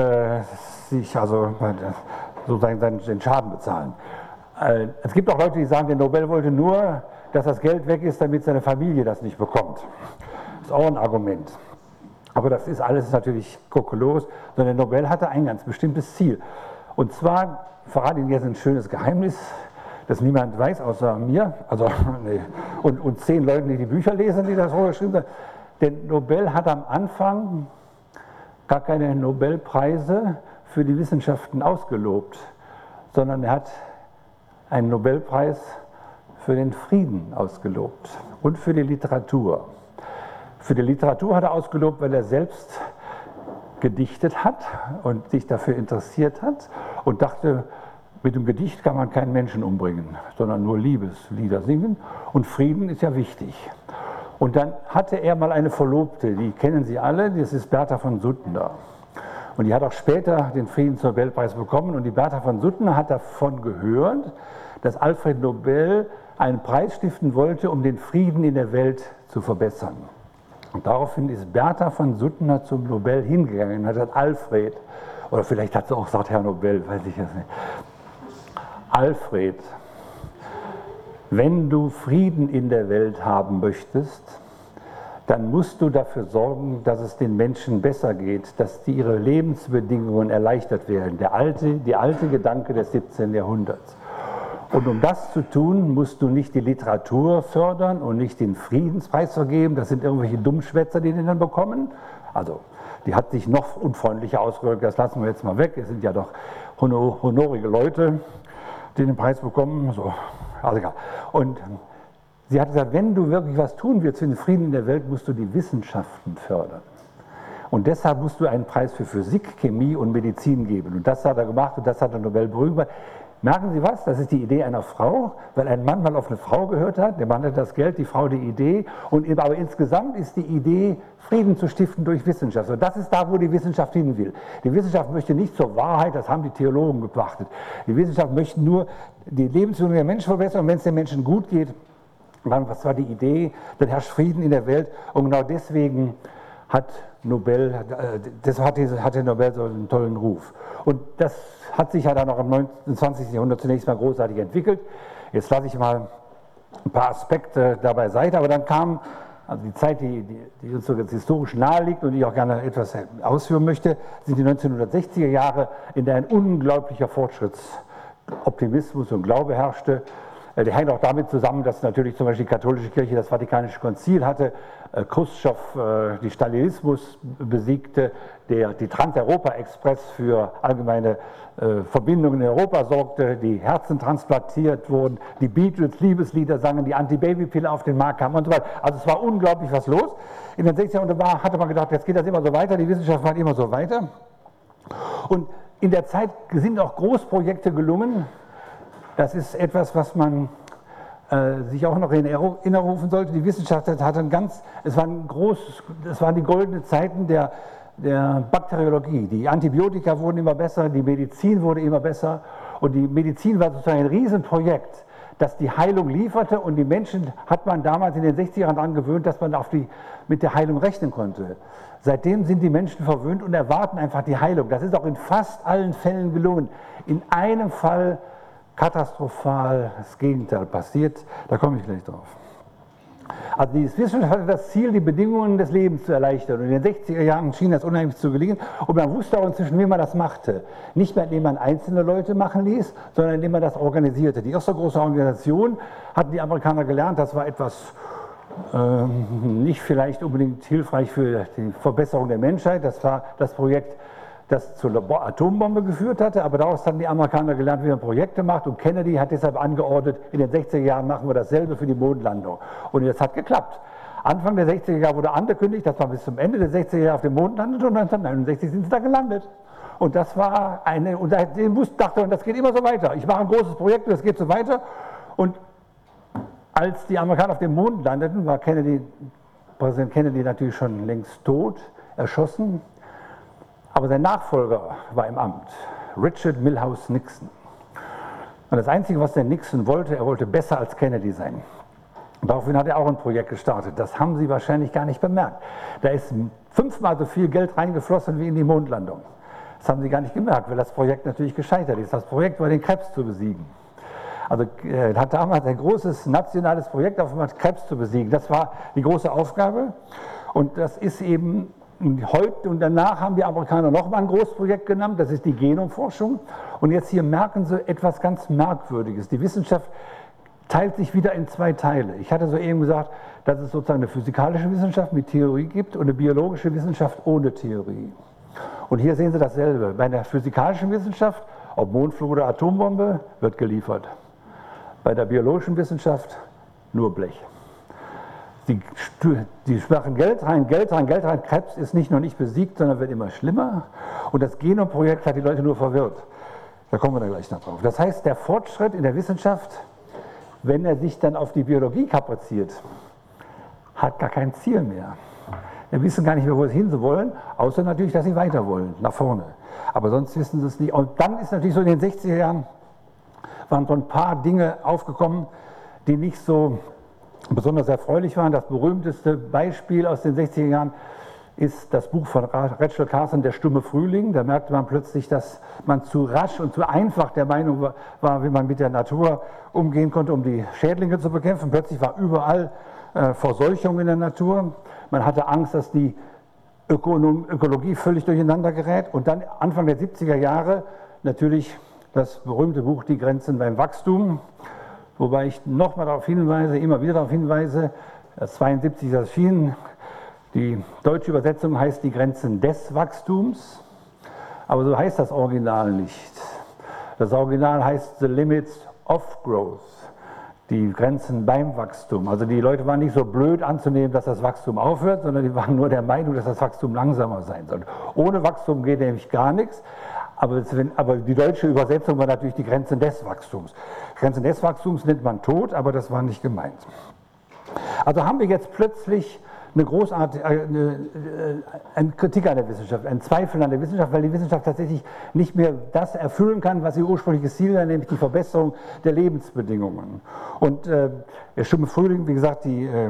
den Schaden bezahlen. Es gibt auch Leute, die sagen, der Nobel wollte nur, dass das Geld weg ist, damit seine Familie das nicht bekommt. Das ist auch ein Argument. Aber das ist alles natürlich Kokolores, sondern der Nobel hatte ein ganz bestimmtes Ziel. Und zwar, verrate Ihnen jetzt ein schönes Geheimnis, das niemand weiß, außer mir, und 10 Leuten, die die Bücher lesen, die das vorgeschrieben haben. Denn Nobel hat am Anfang gar keine Nobelpreise für die Wissenschaften ausgelobt, sondern er hat einen Nobelpreis für den Frieden ausgelobt und für die Literatur. Für die Literatur hat er ausgelobt, weil er selbst gedichtet hat und sich dafür interessiert hat und dachte, Mit dem Gedicht kann man keinen Menschen umbringen, sondern nur Liebeslieder singen. Und Frieden ist ja wichtig. Und dann hatte er mal eine Verlobte, die kennen Sie alle, das ist Bertha von Suttner. Und die hat auch später den Friedensnobelpreis bekommen. Und die Bertha von Suttner hat davon gehört, dass Alfred Nobel einen Preis stiften wollte, um den Frieden in der Welt zu verbessern. Und daraufhin ist Bertha von Suttner zum Nobel hingegangen und hat gesagt, Alfred, oder vielleicht hat sie auch gesagt, Herr Nobel, weiß ich jetzt nicht. Alfred, wenn du Frieden in der Welt haben möchtest, dann musst du dafür sorgen, dass es den Menschen besser geht, dass ihre Lebensbedingungen erleichtert werden. Die alte Gedanke des 17. Jahrhunderts. Und um das zu tun, musst du nicht die Literatur fördern und nicht den Friedenspreis vergeben. Das sind irgendwelche Dummschwätzer, die den dann bekommen. Also, die hat sich noch unfreundlicher ausgedrückt, das lassen wir jetzt mal weg. Es sind ja doch honorige Leute, die den Preis bekommen. So, also egal. Und sie hat gesagt, wenn du wirklich was tun willst für den Frieden in der Welt, musst du die Wissenschaften fördern. Und deshalb musst du einen Preis für Physik, Chemie und Medizin geben. Und das hat er gemacht und das hat der Nobel berühmt. Merken Sie was? Das ist die Idee einer Frau, weil ein Mann mal auf eine Frau gehört hat, der Mann hat das Geld, die Frau die Idee. Aber insgesamt ist die Idee, Frieden zu stiften durch Wissenschaft. Und das ist da, wo die Wissenschaft hin will. Die Wissenschaft möchte nicht zur Wahrheit, das haben die Theologen gepachtet. Die Wissenschaft möchte nur die Lebensbedingungen der Menschen verbessern. Und wenn es den Menschen gut geht, was war die Idee? Dann herrscht Frieden in der Welt. Und genau deswegen hat der Nobel so einen tollen Ruf. Und das hat sich ja dann auch im 20. Jahrhundert zunächst mal großartig entwickelt. Jetzt lasse ich mal ein paar Aspekte da beiseite, aber dann kam also die Zeit, die uns so jetzt historisch nahe liegt und die ich auch gerne etwas ausführen möchte, sind die 1960er Jahre, in der ein unglaublicher Fortschrittsoptimismus und Glaube herrschte. Der hängt auch damit zusammen, dass natürlich zum Beispiel die katholische Kirche das Vatikanische Konzil hatte, Chruschtschow die Stalinismus besiegte, die Trans-Europa-Express für allgemeine Verbindungen in Europa sorgte, die Herzen transplantiert wurden, die Beatles Liebeslieder sangen, die Anti-Baby-Pille auf den Markt kam und so weiter. Also es war unglaublich was los. In den 60er Jahren hatte man gedacht, jetzt geht das immer so weiter, die Wissenschaft macht immer so weiter. Und in der Zeit sind auch Großprojekte gelungen. Das ist etwas, was man sich auch noch in Erinnerung rufen sollte. Die Wissenschaft hatte es waren die goldenen Zeiten der Bakteriologie. Die Antibiotika wurden immer besser, die Medizin wurde immer besser und die Medizin war sozusagen ein Riesenprojekt, das die Heilung lieferte und die Menschen hat man damals in den 60er Jahren daran gewöhnt, dass man mit der Heilung rechnen konnte. Seitdem sind die Menschen verwöhnt und erwarten einfach die Heilung. Das ist auch in fast allen Fällen gelungen. In einem Fall katastrophal das Gegenteil passiert, da komme ich gleich drauf. Also die Wissenschaft hatte das Ziel, die Bedingungen des Lebens zu erleichtern. Und in den 60er Jahren schien das unheimlich zu gelingen. Und man wusste auch inzwischen, wie man das machte. Nicht mehr, indem man einzelne Leute machen ließ, sondern indem man das organisierte. Die erste große Organisation hatten die Amerikaner gelernt, das war etwas nicht vielleicht unbedingt hilfreich für die Verbesserung der Menschheit. Das war das Projekt, das zur Atombombe geführt hatte, aber daraus haben die Amerikaner gelernt, wie man Projekte macht und Kennedy hat deshalb angeordnet, in den 60er Jahren machen wir dasselbe für die Mondlandung. Und das hat geklappt. Anfang der 60er Jahre wurde angekündigt, dass man bis zum Ende der 60er Jahre auf dem Mond landet und 1969 sind sie da gelandet. Und das war und seitdem dachte man, das geht immer so weiter. Ich mache ein großes Projekt und das geht so weiter. Und als die Amerikaner auf dem Mond landeten, war Präsident Kennedy natürlich schon längst tot, erschossen. Aber sein Nachfolger war im Amt, Richard Milhous Nixon. Und das Einzige, was der Nixon wollte, er wollte besser als Kennedy sein. Und daraufhin hat er auch ein Projekt gestartet. Das haben Sie wahrscheinlich gar nicht bemerkt. Da ist 5-mal so viel Geld reingeflossen wie in die Mondlandung. Das haben Sie gar nicht gemerkt, weil das Projekt natürlich gescheitert ist. Das Projekt war, den Krebs zu besiegen. Also er hat damals ein großes nationales Projekt aufgemacht, Krebs zu besiegen. Das war die große Aufgabe. Und das ist eben heute und danach haben die Amerikaner nochmal ein Großprojekt genannt, das ist die Genomforschung. Und jetzt hier merken Sie etwas ganz Merkwürdiges. Die Wissenschaft teilt sich wieder in 2 Teile. Ich hatte soeben gesagt, dass es sozusagen eine physikalische Wissenschaft mit Theorie gibt und eine biologische Wissenschaft ohne Theorie. Und hier sehen Sie dasselbe. Bei der physikalischen Wissenschaft, ob Mondflug oder Atombombe, wird geliefert. Bei der biologischen Wissenschaft nur Blech. Die machen Geld rein. Krebs ist nicht nur nicht besiegt, sondern wird immer schlimmer. Und das Genomprojekt hat die Leute nur verwirrt. Da kommen wir dann gleich noch drauf. Das heißt, der Fortschritt in der Wissenschaft, wenn er sich dann auf die Biologie kapriziert, hat gar kein Ziel mehr. Wir wissen gar nicht mehr, wo sie hin wollen, außer natürlich, dass sie weiter wollen, nach vorne. Aber sonst wissen sie es nicht. Und dann ist natürlich so in den 60er Jahren, waren so ein paar Dinge aufgekommen, die nicht so besonders erfreulich waren. Das berühmteste Beispiel aus den 60er Jahren ist das Buch von Rachel Carson, Der stumme Frühling. Da merkte man plötzlich, dass man zu rasch und zu einfach der Meinung war, wie man mit der Natur umgehen konnte, um die Schädlinge zu bekämpfen. Plötzlich war überall Verseuchung in der Natur. Man hatte Angst, dass die Ökologie völlig durcheinander gerät. Und dann Anfang der 70er Jahre natürlich das berühmte Buch Die Grenzen beim Wachstum, wobei ich nochmal darauf hinweise, immer wieder darauf hinweise, 1972 erschienen. Die deutsche Übersetzung heißt Die Grenzen des Wachstums, aber so heißt das Original nicht. Das Original heißt The Limits of Growth, die Grenzen beim Wachstum. Also die Leute waren nicht so blöd anzunehmen, dass das Wachstum aufhört, sondern die waren nur der Meinung, dass das Wachstum langsamer sein soll. Ohne Wachstum geht nämlich gar nichts, aber die deutsche Übersetzung war natürlich die Grenzen des Wachstums. Grenzen des Wachstums nennt man Tod, aber das war nicht gemeint. Also haben wir jetzt plötzlich eine Kritik an der Wissenschaft, ein Zweifel an der Wissenschaft, weil die Wissenschaft tatsächlich nicht mehr das erfüllen kann, was ihr ursprüngliches Ziel war, nämlich die Verbesserung der Lebensbedingungen. Und der stumme Frühling, wie gesagt,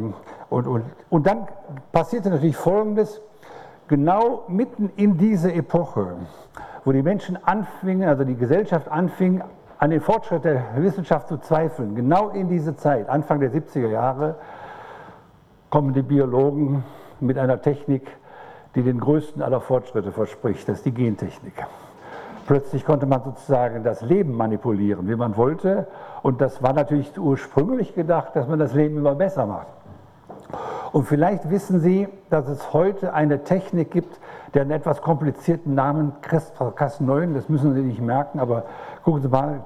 und dann passierte natürlich Folgendes, genau mitten in diese Epoche, wo die Menschen anfingen, also die Gesellschaft anfing, an den Fortschritt der Wissenschaft zu zweifeln, genau in diese Zeit, Anfang der 70er Jahre, kommen die Biologen mit einer Technik, die den größten aller Fortschritte verspricht, das ist die Gentechnik. Plötzlich konnte man sozusagen das Leben manipulieren, wie man wollte, und das war natürlich ursprünglich gedacht, dass man das Leben immer besser macht. Und vielleicht wissen Sie, dass es heute eine Technik gibt, der einen etwas komplizierten Namen CRISPR-Cas9, das müssen Sie nicht merken, aber gucken Sie mal,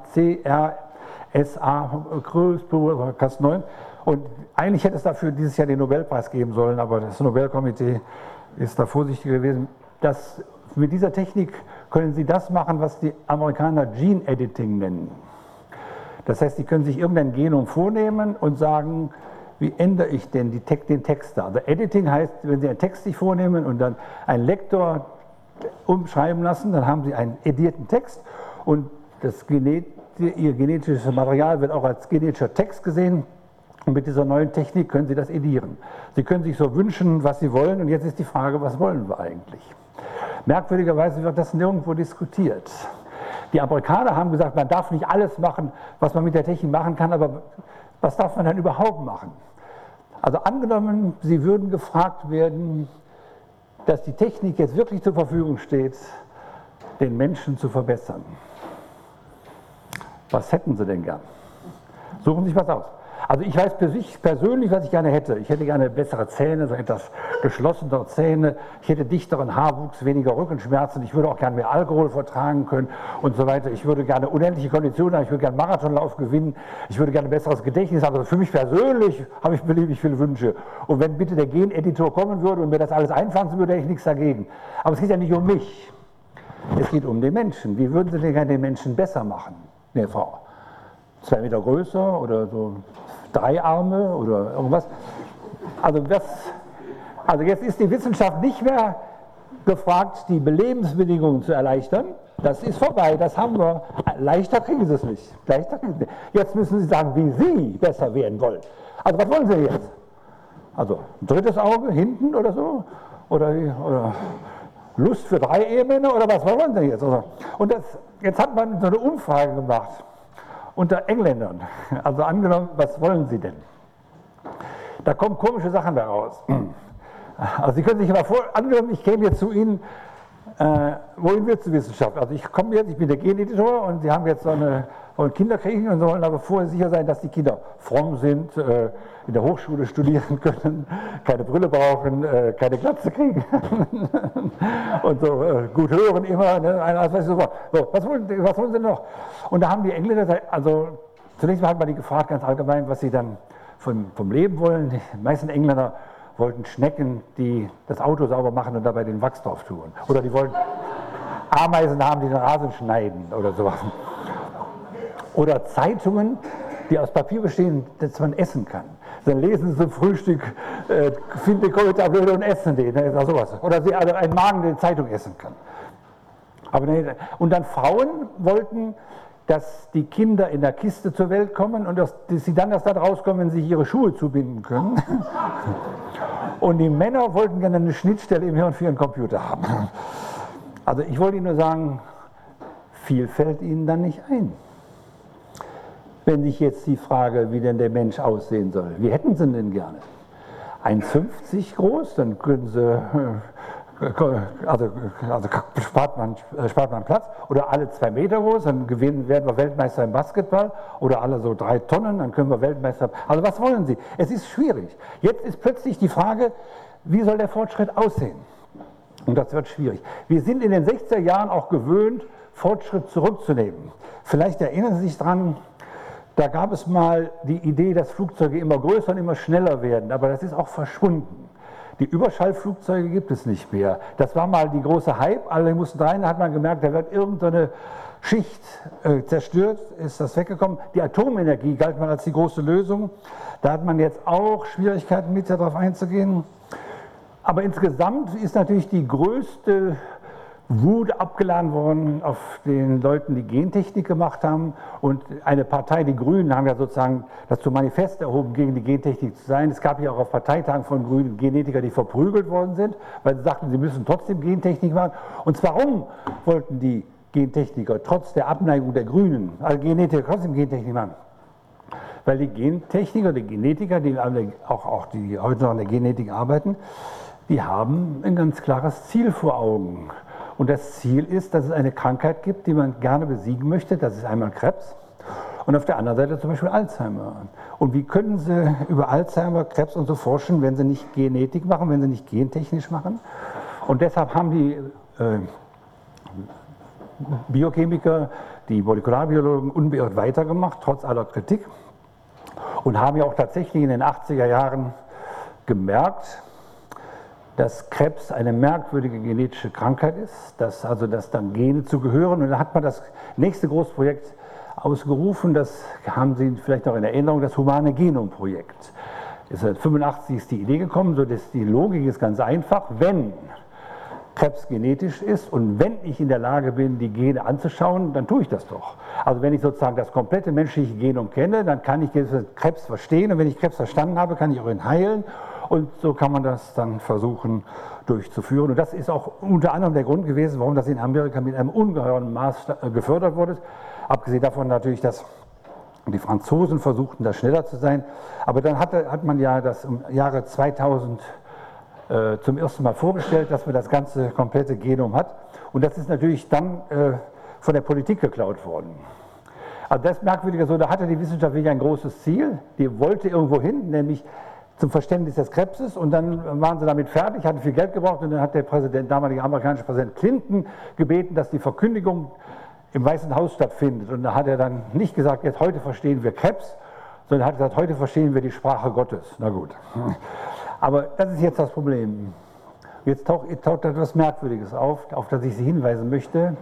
CRISPR-Cas9. Und eigentlich hätte es dafür dieses Jahr den Nobelpreis geben sollen, aber das Nobelkomitee ist da vorsichtig gewesen. Mit dieser Technik können Sie das machen, was die Amerikaner Gene Editing nennen. Das heißt, Sie können sich irgendein Genom vornehmen und sagen, wie ändere ich denn den Text da? Also Editing heißt, wenn Sie einen Text sich vornehmen und dann einen Lektor umschreiben lassen, dann haben Sie einen edierten Text und Ihr genetisches Material wird auch als genetischer Text gesehen. Und mit dieser neuen Technik können Sie das edieren. Sie können sich so wünschen, was Sie wollen, und jetzt ist die Frage, was wollen wir eigentlich? Merkwürdigerweise wird das nirgendwo diskutiert. Die Amerikaner haben gesagt, man darf nicht alles machen, was man mit der Technik machen kann, aber was darf man dann überhaupt machen? Also angenommen, Sie würden gefragt werden, dass die Technik jetzt wirklich zur Verfügung steht, den Menschen zu verbessern. Was hätten Sie denn gern? Suchen Sie sich was aus. Also ich weiß für sich persönlich, was ich gerne hätte. Ich hätte gerne bessere Zähne, so etwas geschlossenere Zähne. Ich hätte dichteren Haarwuchs, weniger Rückenschmerzen. Ich würde auch gerne mehr Alkohol vertragen können und so weiter. Ich würde gerne unendliche Konditionen haben. Ich würde gerne einen Marathonlauf gewinnen. Ich würde gerne ein besseres Gedächtnis haben. Also für mich persönlich habe ich beliebig viele Wünsche. Und wenn bitte der Geneditor kommen würde und mir das alles einpflanzen würde, hätte ich nichts dagegen. Aber es geht ja nicht um mich. Es geht um den Menschen. Wie würden Sie denn gerne den Menschen besser machen? Eine Frau. 2 Meter größer oder so 3 Arme oder irgendwas. Also jetzt ist die Wissenschaft nicht mehr gefragt, die Lebensbedingungen zu erleichtern. Das ist vorbei, das haben wir. Leichter kriegen Sie es nicht. Jetzt müssen Sie sagen, wie Sie besser werden wollen. Also was wollen Sie jetzt? Also ein drittes Auge hinten oder so? Oder Lust für 3 Ehemänner oder was wollen Sie jetzt? Und jetzt hat man so eine Umfrage gemacht unter Engländern. Also angenommen, was wollen Sie denn? Da kommen komische Sachen daraus. Also Sie können sich aber angenommen, ich käme jetzt zu Ihnen, wohin wird die Wissenschaft? Also ich komme jetzt, ich bin der Geneditor und Sie haben jetzt wollen Kinder kriegen und sollen aber vorher sicher sein, dass die Kinder fromm sind, in der Hochschule studieren können, keine Brille brauchen, keine Glatze kriegen und so gut hören immer. Ne? Was wollen Sie noch? Und da haben die Engländer, also zunächst mal hat man die gefragt, ganz allgemein, was sie dann vom Leben wollen. Die meisten Engländer wollten Schnecken, die das Auto sauber machen und dabei den Wachs drauf tun. Oder die wollten, Ameisen haben, die den Rasen schneiden oder sowas. Oder Zeitungen, die aus Papier bestehen, das man essen kann. Dann lesen sie zum Frühstück, finden die Kohletablette und essen die. Ne? Sowas. Oder sie also einen Magen, der die Zeitung essen kann. Aber nee, und dann Frauen wollten, dass die Kinder in der Kiste zur Welt kommen und dass sie dann erst da rauskommen, wenn sie sich ihre Schuhe zubinden können. Und die Männer wollten gerne eine Schnittstelle im Hirn für ihren Computer haben. Also ich wollte Ihnen nur sagen, viel fällt Ihnen dann nicht ein. Wenn sich jetzt die Frage, wie denn der Mensch aussehen soll, wie hätten Sie ihn denn gerne? 1,50 groß, dann können Sie, also spart man Platz. Oder alle 2 Meter groß, dann werden wir Weltmeister im Basketball. Oder alle so 3 Tonnen, dann können wir Weltmeister. Also was wollen Sie? Es ist schwierig. Jetzt ist plötzlich die Frage, wie soll der Fortschritt aussehen? Und das wird schwierig. Wir sind in den 60er Jahren auch gewöhnt, Fortschritt zurückzunehmen. Vielleicht erinnern Sie sich dran, da gab es mal die Idee, dass Flugzeuge immer größer und immer schneller werden, aber das ist auch verschwunden. Die Überschallflugzeuge gibt es nicht mehr. Das war mal die große Hype, alle mussten rein, da hat man gemerkt, da wird irgendeine Schicht zerstört, ist das weggekommen. Die Atomenergie galt mal als die große Lösung. Da hat man jetzt auch Schwierigkeiten mit, darauf einzugehen. Aber insgesamt ist natürlich die größte Wut abgeladen worden auf den Leuten, die Gentechnik gemacht haben. Und eine Partei, die Grünen, haben ja sozusagen das zum Manifest erhoben, gegen die Gentechnik zu sein. Es gab ja auch auf Parteitagen von Grünen Genetiker, die verprügelt worden sind, weil sie sagten, sie müssen trotzdem Gentechnik machen. Und warum wollten die Gentechniker trotz der Abneigung der Grünen, also Genetiker trotzdem Gentechnik machen? Weil die Gentechniker, die Genetiker, die auch die heute noch an der Genetik arbeiten, die haben ein ganz klares Ziel vor Augen. Und das Ziel ist, dass es eine Krankheit gibt, die man gerne besiegen möchte. Das ist einmal Krebs und auf der anderen Seite zum Beispiel Alzheimer. Und wie können Sie über Alzheimer, Krebs und so forschen, wenn Sie nicht Genetik machen, wenn Sie nicht gentechnisch machen? Und deshalb haben die Biochemiker, die Molekularbiologen unbeirrt weitergemacht, trotz aller Kritik. Und haben ja auch tatsächlich in den 80er Jahren gemerkt, dass Krebs eine merkwürdige genetische Krankheit ist, dass dann Gene zugehören. Und da hat man das nächste Großprojekt ausgerufen, das haben Sie vielleicht noch in Erinnerung, das Humane Genom-Projekt. 1985 ist die Idee gekommen, so dass die Logik ist ganz einfach, wenn Krebs genetisch ist und wenn ich in der Lage bin, die Gene anzuschauen, dann tue ich das doch. Also wenn ich sozusagen das komplette menschliche Genom kenne, dann kann ich Krebs verstehen und wenn ich Krebs verstanden habe, kann ich auch ihn heilen. Und so kann man das dann versuchen durchzuführen. Und das ist auch unter anderem der Grund gewesen, warum das in Amerika mit einem ungeheuren Maß gefördert wurde. Abgesehen davon natürlich, dass die Franzosen versuchten, da schneller zu sein. Aber dann hat man ja das im Jahre 2000 zum ersten Mal vorgestellt, dass man das ganze komplette Genom hat. Und das ist natürlich dann von der Politik geklaut worden. Also das ist merkwürdiger so, da hatte die Wissenschaft wirklich ein großes Ziel. Die wollte irgendwo hin, nämlich zum Verständnis des Krebses, und dann waren sie damit fertig, hatten viel Geld gebraucht und dann hat der damalige amerikanische Präsident Clinton gebeten, dass die Verkündigung im Weißen Haus stattfindet. Und da hat er dann nicht gesagt, jetzt heute verstehen wir Krebs, sondern hat gesagt, heute verstehen wir die Sprache Gottes. Na gut. Aber das ist jetzt das Problem. Jetzt taucht etwas Merkwürdiges auf das ich Sie hinweisen möchte.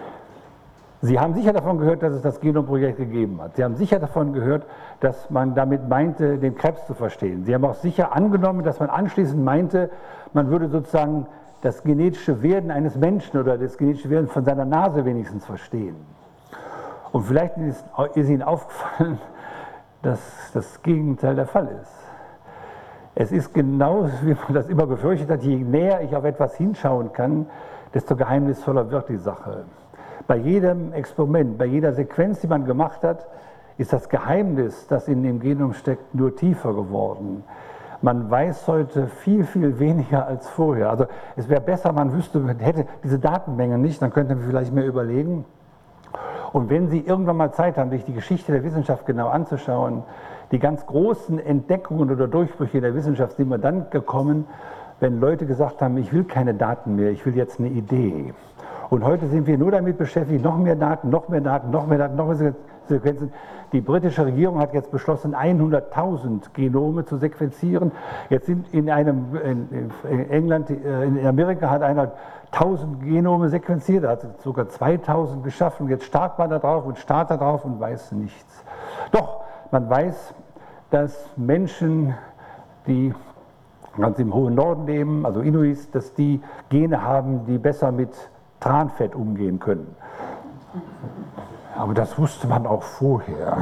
Sie haben sicher davon gehört, dass es das Genomprojekt gegeben hat. Sie haben sicher davon gehört, dass man damit meinte, den Krebs zu verstehen. Sie haben auch sicher angenommen, dass man anschließend meinte, man würde sozusagen das genetische Werden eines Menschen oder das genetische Werden von seiner Nase wenigstens verstehen. Und vielleicht ist Ihnen aufgefallen, dass das Gegenteil der Fall ist. Es ist genau, wie man das immer befürchtet hat, je näher ich auf etwas hinschauen kann, desto geheimnisvoller wird die Sache. Bei jedem Experiment, bei jeder Sequenz, die man gemacht hat, ist das Geheimnis, das in dem Genom steckt, nur tiefer geworden. Man weiß heute viel, viel weniger als vorher. Also es wäre besser, man hätte diese Datenmenge nicht, dann könnte man vielleicht mehr überlegen. Und wenn Sie irgendwann mal Zeit haben, sich die Geschichte der Wissenschaft genau anzuschauen, die ganz großen Entdeckungen oder Durchbrüche der Wissenschaft sind mir dann gekommen, wenn Leute gesagt haben, ich will keine Daten mehr, ich will jetzt eine Idee. Und heute sind wir nur damit beschäftigt, noch mehr Daten, noch mehr Daten, noch mehr Daten, noch mehr. Sequenzen. Die britische Regierung hat jetzt beschlossen, 100.000 Genome zu sequenzieren. Jetzt sind in England, in Amerika hat einer 1000 Genome sequenziert, hat sogar 2000 geschaffen. Jetzt starrt man da drauf und starrt da drauf und weiß nichts. Doch, man weiß, dass Menschen, die ganz im hohen Norden leben, also Inuits, dass die Gene haben, die besser mit Tranfett umgehen können. Aber das wusste man auch vorher.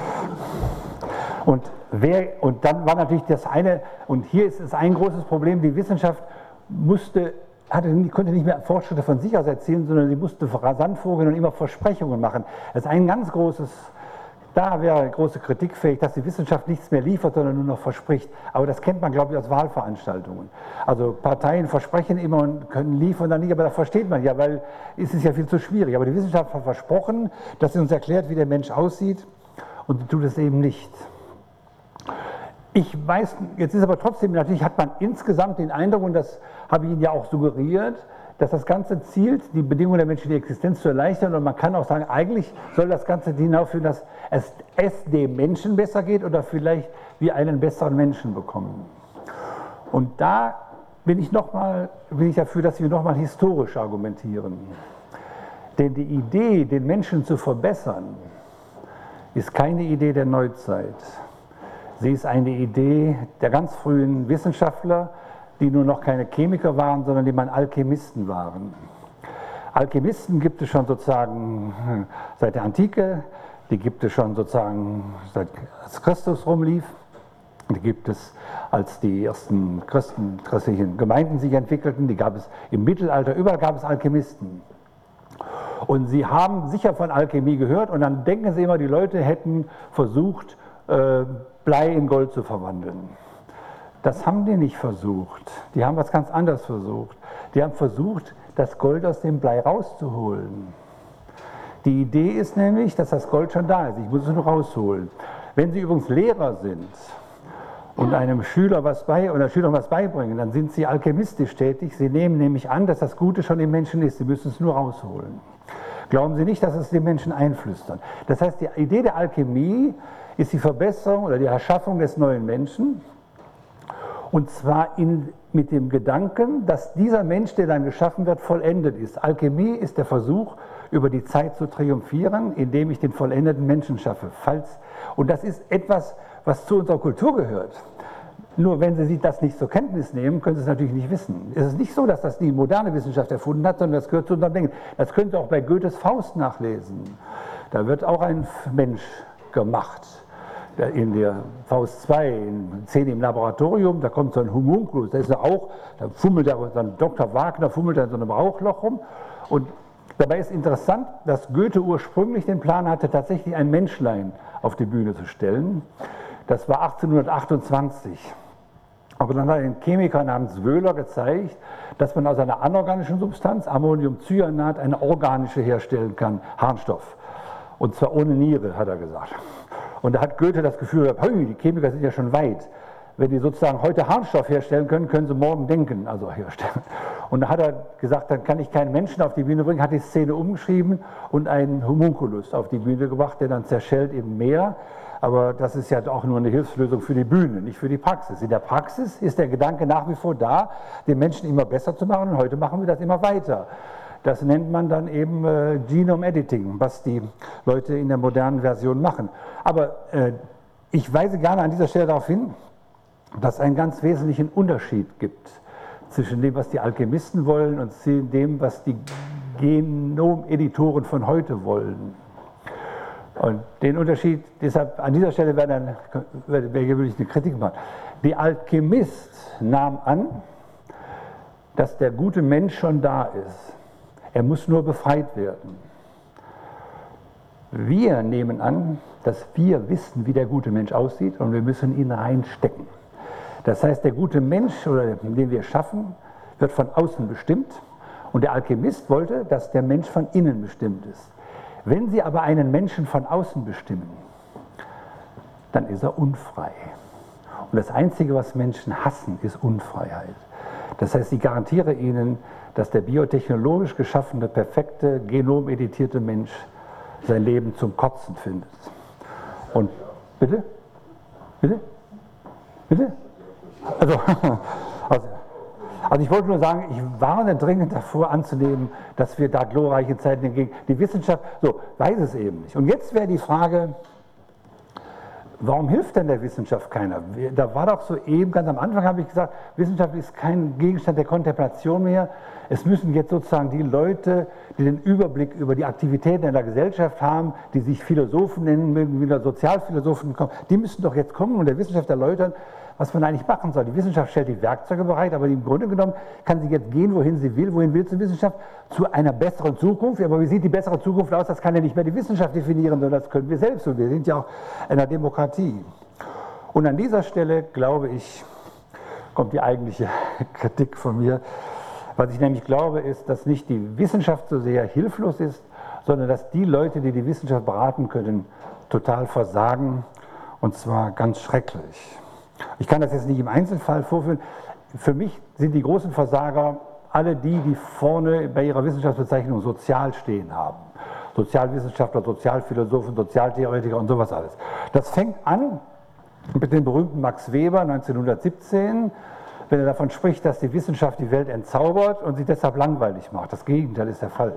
Und dann war natürlich das eine, und hier ist es ein großes Problem, die Wissenschaft konnte nicht mehr Fortschritte von sich aus erzielen, sondern sie musste rasant vorgehen und immer Versprechungen machen. Das ist ein ganz großes, da wäre große Kritik fähig, dass die Wissenschaft nichts mehr liefert, sondern nur noch verspricht. Aber das kennt man, glaube ich, aus Wahlveranstaltungen. Also Parteien versprechen immer und können liefern dann nicht, aber das versteht man ja, weil es ist ja viel zu schwierig. Aber die Wissenschaft hat versprochen, dass sie uns erklärt, wie der Mensch aussieht, und sie tut es eben nicht. Ich weiß, jetzt ist aber trotzdem, natürlich hat man insgesamt den Eindruck, und das habe ich Ihnen ja auch suggeriert, dass das Ganze zielt, die Bedingungen der menschlichen Existenz zu erleichtern, und man kann auch sagen, eigentlich soll das Ganze hinauf führen, dass es dem Menschen besser geht oder vielleicht wir einen besseren Menschen bekommen. Und da bin ich dafür, dass wir nochmal historisch argumentieren. Denn die Idee, den Menschen zu verbessern, ist keine Idee der Neuzeit. Sie ist eine Idee der ganz frühen Wissenschaftler, die nur noch keine Chemiker waren, sondern die mal Alchemisten waren. Alchemisten gibt es schon sozusagen seit der Antike, die gibt es schon sozusagen seit Christus rumlief, die gibt es, als die ersten christlichen Gemeinden sich entwickelten, die gab es im Mittelalter, überall gab es Alchemisten. Und sie haben sicher von Alchemie gehört, und dann denken sie immer, die Leute hätten versucht, Blei in Gold zu verwandeln. Das haben die nicht versucht. Die haben was ganz anderes versucht. Die haben versucht, das Gold aus dem Blei rauszuholen. Die Idee ist nämlich, dass das Gold schon da ist. Ich muss es nur rausholen. Wenn Sie übrigens Lehrer sind und einem Schüler was beibringen, dann sind Sie alchemistisch tätig. Sie nehmen nämlich an, dass das Gute schon im Menschen ist. Sie müssen es nur rausholen. Glauben Sie nicht, dass es den Menschen einflüstern. Das heißt, die Idee der Alchemie ist die Verbesserung oder die Erschaffung des neuen Menschen. Und zwar mit dem Gedanken, dass dieser Mensch, der dann geschaffen wird, vollendet ist. Alchemie ist der Versuch, über die Zeit zu triumphieren, indem ich den vollendeten Menschen schaffe. Und das ist etwas, was zu unserer Kultur gehört. Nur wenn Sie das nicht zur Kenntnis nehmen, können Sie es natürlich nicht wissen. Es ist nicht so, dass das die moderne Wissenschaft erfunden hat, sondern das gehört zu unserem Denken. Das können Sie auch bei Goethes Faust nachlesen. Da wird auch ein Mensch gemacht. In der Faust 2, in Szene im Laboratorium, da kommt so ein Homunculus, da fummelt dann Dr. Wagner fummelt in so einem Rauchloch rum. Und dabei ist interessant, dass Goethe ursprünglich den Plan hatte, tatsächlich ein Menschlein auf die Bühne zu stellen. Das war 1828. Aber dann hat ein Chemiker namens Wöhler gezeigt, dass man aus einer anorganischen Substanz, Ammoniumcyanat, eine organische herstellen kann, Harnstoff. Und zwar ohne Niere, hat er gesagt. Und da hat Goethe das Gefühl gehabt, die Chemiker sind ja schon weit. Wenn die sozusagen heute Harnstoff herstellen können, können sie morgen Denken also herstellen. Und da hat er gesagt, dann kann ich keinen Menschen auf die Bühne bringen, hat die Szene umgeschrieben und einen Homunculus auf die Bühne gebracht, der dann zerschellt im Meer. Aber das ist ja auch nur eine Hilfslösung für die Bühne, nicht für die Praxis. In der Praxis ist der Gedanke nach wie vor da, den Menschen immer besser zu machen, und heute machen wir das immer weiter. Das nennt man dann eben Genome Editing, was die Leute in der modernen Version machen. Aber ich weise gerne an dieser Stelle darauf hin, dass es einen ganz wesentlichen Unterschied gibt zwischen dem, was die Alchemisten wollen, und dem, was die Genomeditoren von heute wollen. Und den Unterschied, deshalb an dieser Stelle würde ich eine Kritik machen. Der Alchemist nahm an, dass der gute Mensch schon da ist. Er muss nur befreit werden. Wir nehmen an, dass wir wissen, wie der gute Mensch aussieht, und wir müssen ihn reinstecken. Das heißt, der gute Mensch, den wir schaffen, wird von außen bestimmt, und der Alchemist wollte, dass der Mensch von innen bestimmt ist. Wenn Sie aber einen Menschen von außen bestimmen, dann ist er unfrei. Und das Einzige, was Menschen hassen, ist Unfreiheit. Das heißt, ich garantiere Ihnen, dass der biotechnologisch geschaffene, perfekte, genomeditierte Mensch sein Leben zum Kotzen findet. Und bitte? Bitte? Bitte? Also ich wollte nur sagen, ich warne dringend davor anzunehmen, dass wir da glorreiche Zeiten entgegen. Die Wissenschaft, so, weiß es eben nicht. Und jetzt wäre die Frage, warum hilft denn der Wissenschaft keiner? Da war doch so eben, ganz am Anfang habe ich gesagt, Wissenschaft ist kein Gegenstand der Kontemplation mehr. Es müssen jetzt sozusagen die Leute, die den Überblick über die Aktivitäten in der Gesellschaft haben, die sich Philosophen nennen, mögen wieder Sozialphilosophen kommen, die müssen doch jetzt kommen und der Wissenschaft erläutern, was man eigentlich machen soll. Die Wissenschaft stellt die Werkzeuge bereit, aber im Grunde genommen kann sie jetzt gehen, wohin sie will. Wohin will die Wissenschaft? Zu einer besseren Zukunft. Aber wie sieht die bessere Zukunft aus? Das kann ja nicht mehr die Wissenschaft definieren, sondern das können wir selbst. Und wir sind ja auch in einer Demokratie. Und an dieser Stelle, glaube ich, kommt die eigentliche Kritik von mir. Was ich nämlich glaube, ist, dass nicht die Wissenschaft so sehr hilflos ist, sondern dass die Leute, die die Wissenschaft beraten können, total versagen. Und zwar ganz schrecklich. Ich kann das jetzt nicht im Einzelfall vorführen. Für mich sind die großen Versager alle die, die vorne bei ihrer Wissenschaftsbezeichnung sozial stehen haben. Sozialwissenschaftler, Sozialphilosophen, Sozialtheoretiker und sowas alles. Das fängt an mit dem berühmten Max Weber 1917, wenn er davon spricht, dass die Wissenschaft die Welt entzaubert und sie deshalb langweilig macht. Das Gegenteil ist der Fall.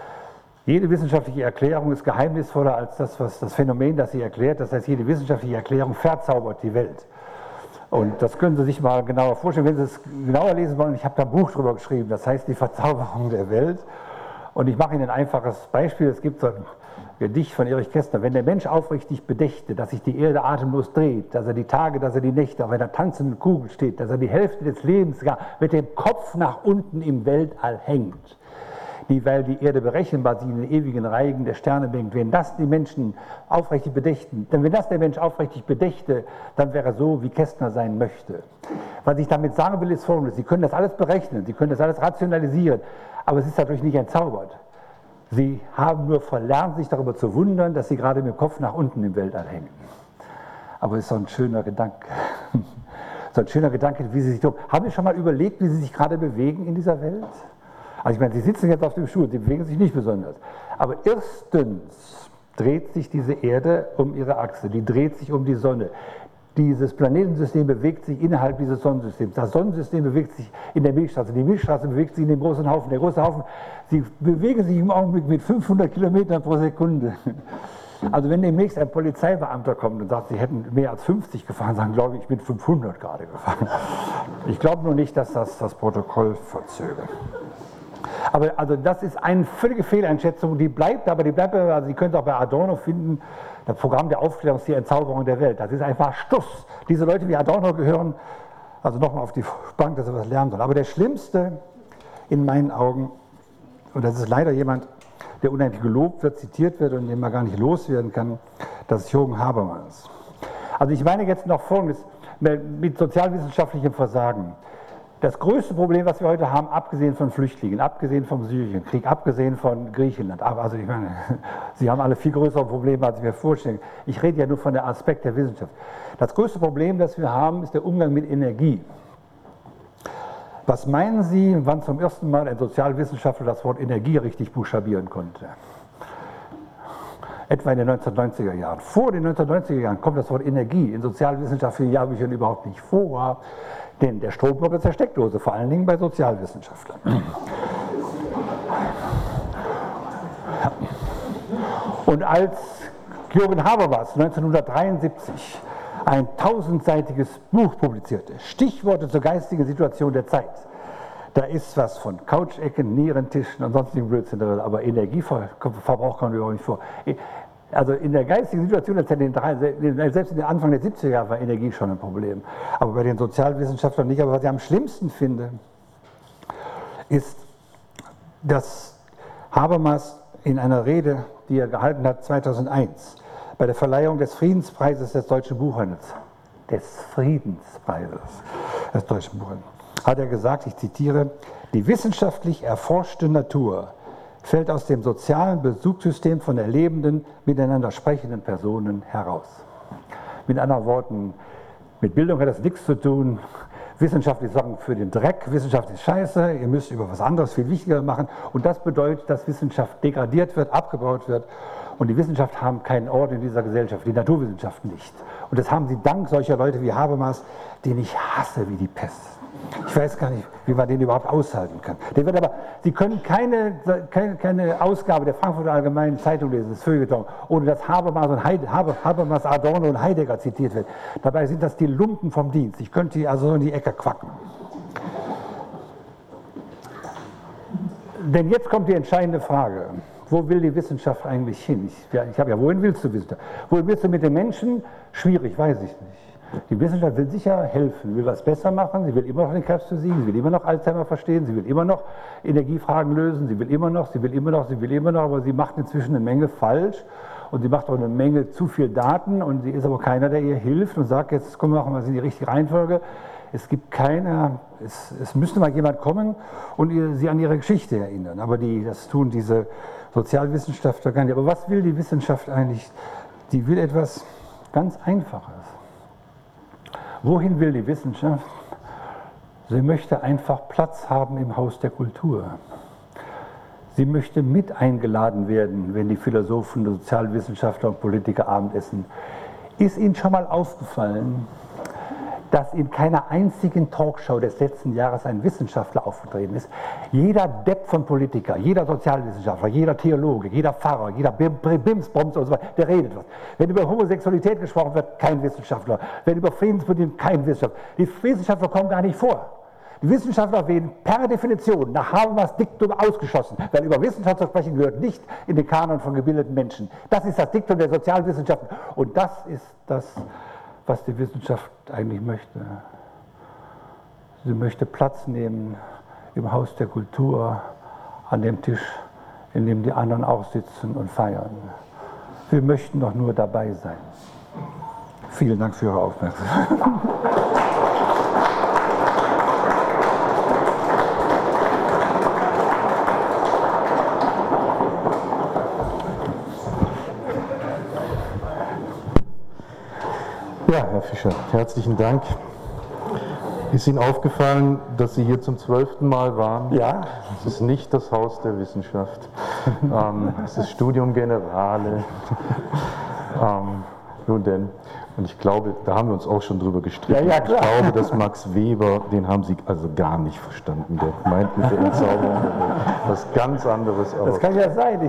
Jede wissenschaftliche Erklärung ist geheimnisvoller als das Phänomen, das sie erklärt. Das heißt, jede wissenschaftliche Erklärung verzaubert die Welt. Und das können Sie sich mal genauer vorstellen, wenn Sie es genauer lesen wollen. Ich habe da ein Buch drüber geschrieben, das heißt Die Verzauberung der Welt. Und ich mache Ihnen ein einfaches Beispiel. Es gibt so ein Gedicht von Erich Kästner. Wenn der Mensch aufrichtig bedächte, dass sich die Erde atemlos dreht, dass er die Tage, dass er die Nächte auf einer tanzenden Kugel steht, dass er die Hälfte des Lebens gar mit dem Kopf nach unten im Weltall hängt, die, weil die Erde berechenbar sich in den ewigen Reigen der Sterne mengt. Wenn das die Menschen aufrichtig bedächten, denn wenn das der Mensch aufrichtig bedächte, dann wäre er so, wie Kästner sein möchte. Was ich damit sagen will, ist Folgendes: Sie können das alles berechnen, Sie können das alles rationalisieren, aber es ist dadurch nicht entzaubert. Sie haben nur verlernt, sich darüber zu wundern, dass Sie gerade mit dem Kopf nach unten im Weltall hängen. Aber es ist so ein schöner Gedanke. So ein schöner Gedanke, wie Sie sich tun. Haben Sie schon mal überlegt, wie Sie sich gerade bewegen in dieser Welt? Also ich meine, Sie sitzen jetzt auf dem Stuhl, Sie bewegen sich nicht besonders. Aber erstens dreht sich diese Erde um ihre Achse, die dreht sich um die Sonne. Dieses Planetensystem bewegt sich innerhalb dieses Sonnensystems. Das Sonnensystem bewegt sich in der Milchstraße. Die Milchstraße bewegt sich in dem großen Haufen. Der große Haufen, sie bewegen sich im Augenblick mit 500 Kilometern pro Sekunde. Also wenn demnächst ein Polizeibeamter kommt und sagt, sie hätten mehr als 50 gefahren, sagen, glaube ich, ich bin 500 gerade gefahren. Ich glaube nur nicht, dass das Protokoll verzögert. Aber also das ist eine völlige Fehleinschätzung, die bleibt, also Sie können es auch bei Adorno finden, das Programm der Aufklärung ist die Entzauberung der Welt. Das ist einfach Stuss. Diese Leute wie Adorno gehören also nochmal auf die Bank, dass sie was lernen sollen. Aber der Schlimmste in meinen Augen, und das ist leider jemand, der unheimlich gelobt wird, zitiert wird und den man gar nicht loswerden kann, das ist Jürgen Habermas. Also ich meine jetzt noch Folgendes, mit sozialwissenschaftlichem Versagen. Das größte Problem, was wir heute haben, abgesehen von Flüchtlingen, abgesehen vom Syrienkrieg, abgesehen von Griechenland, also ich meine, Sie haben alle viel größere Probleme, als ich mir vorstelle. Ich rede ja nur von dem Aspekt der Wissenschaft. Das größte Problem, das wir haben, ist der Umgang mit Energie. Was meinen Sie, wann zum ersten Mal ein Sozialwissenschaftler das Wort Energie richtig buchstabieren konnte? Etwa in den 1990er Jahren. Vor den 1990er Jahren kommt das Wort Energie in sozialwissenschaftlichen Jahrbüchern überhaupt nicht vor. Denn der Stromblock ist der Steckdose, vor allen Dingen bei Sozialwissenschaftlern. Und als Jürgen Habermas 1973 ein 1000-seitiges Buch publizierte, Stichworte zur geistigen Situation der Zeit, da ist was von Couchecken, Nierentischen und sonstigen Blödsinn drin, aber Energieverbrauch kommt überhaupt nicht vor. Also in der geistigen Situation, selbst in den Anfang der 70er Jahre war Energie schon ein Problem. Aber bei den Sozialwissenschaftlern nicht. Aber was ich am schlimmsten finde, ist, dass Habermas in einer Rede, die er gehalten hat 2001, bei der Verleihung des Friedenspreises des Deutschen Buchhandels, des Friedenspreises des Deutschen Buchhandels, hat er gesagt, ich zitiere, die wissenschaftlich erforschte Natur fällt aus dem sozialen Bezugssystem von erlebenden, miteinander sprechenden Personen heraus. Mit anderen Worten, mit Bildung hat das nichts zu tun. Wissenschaft ist Sorgen für den Dreck, Wissenschaft ist scheiße, ihr müsst über was anderes viel wichtiger machen. Und das bedeutet, dass Wissenschaft degradiert wird, abgebaut wird Und die Wissenschaft haben keinen Ort in dieser Gesellschaft, die Naturwissenschaften nicht. Und das haben sie dank solcher Leute wie Habermas, den ich hasse wie die Pest. Ich weiß gar nicht, wie man den überhaupt aushalten kann. Der wird aber, Sie können keine Ausgabe der Frankfurter Allgemeinen Zeitung lesen, das Feuilleton, ohne dass Habermas, Adorno und Heidegger zitiert wird. Dabei sind das die Lumpen vom Dienst. Ich könnte die also in die Ecke quacken. Denn jetzt kommt die entscheidende Frage. Wo will die Wissenschaft eigentlich hin? Ich habe ja, wohin willst du Wissenschaft? Wohin willst du mit den Menschen? Schwierig, weiß ich nicht. Die Wissenschaft will sicher helfen, will was besser machen, sie will immer noch den Krebs besiegen, sie will immer noch Alzheimer verstehen, sie will immer noch Energiefragen lösen, sie will immer noch, aber sie macht inzwischen eine Menge falsch und sie macht auch eine Menge zu viel Daten und sie ist aber keiner, der ihr hilft und sagt, jetzt kommen wir mal in die richtige Reihenfolge. Es gibt keiner, es müsste mal jemand kommen und sie an ihre Geschichte erinnern, aber das tun diese Sozialwissenschaftler gar nicht. Aber was will die Wissenschaft eigentlich? Die will etwas ganz Einfaches. Wohin will die Wissenschaft? Sie möchte einfach Platz haben im Haus der Kultur. Sie möchte mit eingeladen werden, wenn die Philosophen, Sozialwissenschaftler und Politiker Abendessen. Ist Ihnen schon mal aufgefallen, dass in keiner einzigen Talkshow des letzten Jahres ein Wissenschaftler aufgetreten ist? Jeder Depp von Politiker, jeder Sozialwissenschaftler, jeder Theologe, jeder Pfarrer, jeder Bimsbums und so weiter, der redet was. Wenn über Homosexualität gesprochen wird, kein Wissenschaftler. Wenn über Friedenspolitik, kein Wissenschaftler. Die Wissenschaftler kommen gar nicht vor. Die Wissenschaftler werden per Definition nach Habermas Diktum ausgeschlossen, weil über Wissenschaft zu sprechen gehört nicht in den Kanon von gebildeten Menschen. Das ist das Diktum der Sozialwissenschaften und das ist das, was die Wissenschaft eigentlich möchte. Sie möchte Platz nehmen im Haus der Kultur, an dem Tisch, in dem die anderen auch sitzen und feiern. Wir möchten doch nur dabei sein. Vielen Dank für Ihre Aufmerksamkeit. Ja, Herr Fischer, herzlichen Dank. Ist Ihnen aufgefallen, dass Sie hier zum 12. Mal waren? Ja. Es ist nicht das Haus der Wissenschaft. Es ist Studium Generale. Nun denn, und ich glaube, da haben wir uns auch schon drüber gestritten. Ja, klar. Ich glaube, dass Max Weber, den haben Sie also gar nicht verstanden. Der meint mit der Entzauberung was ganz anderes. Das kann ja sein.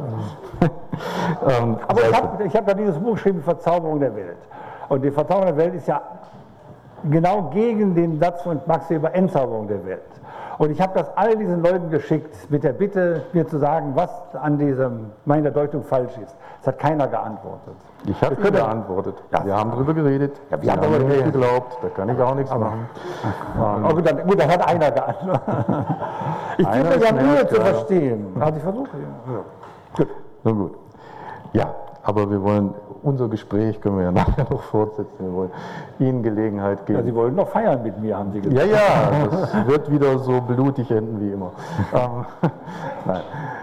Aber ich hab ja dieses Buch geschrieben, Verzauberung der Welt. Und die Verzauberung der Welt ist ja genau gegen den Satz von Max Weber, Entzauberung der Welt. Und ich habe das all diesen Leuten geschickt, mit der Bitte, mir zu sagen, was an meiner Deutung falsch ist. Es hat keiner geantwortet. Ich habe Ihnen geantwortet. Ja, wir haben darüber geredet. Ja, wir haben aber nicht geglaubt. Da kann ich auch nichts machen. Gut, dann hat einer geantwortet. Ich gebe mir ja Mühe zu verstehen. Also ich versuche. Ja. Gut. Nun gut. Ja, aber wir wollen, unser Gespräch können wir ja nachher noch fortsetzen. Wir wollen Ihnen Gelegenheit geben. Ja, Sie wollen noch feiern mit mir, haben Sie gesagt. Ja, das wird wieder so blutig enden wie immer. Nein.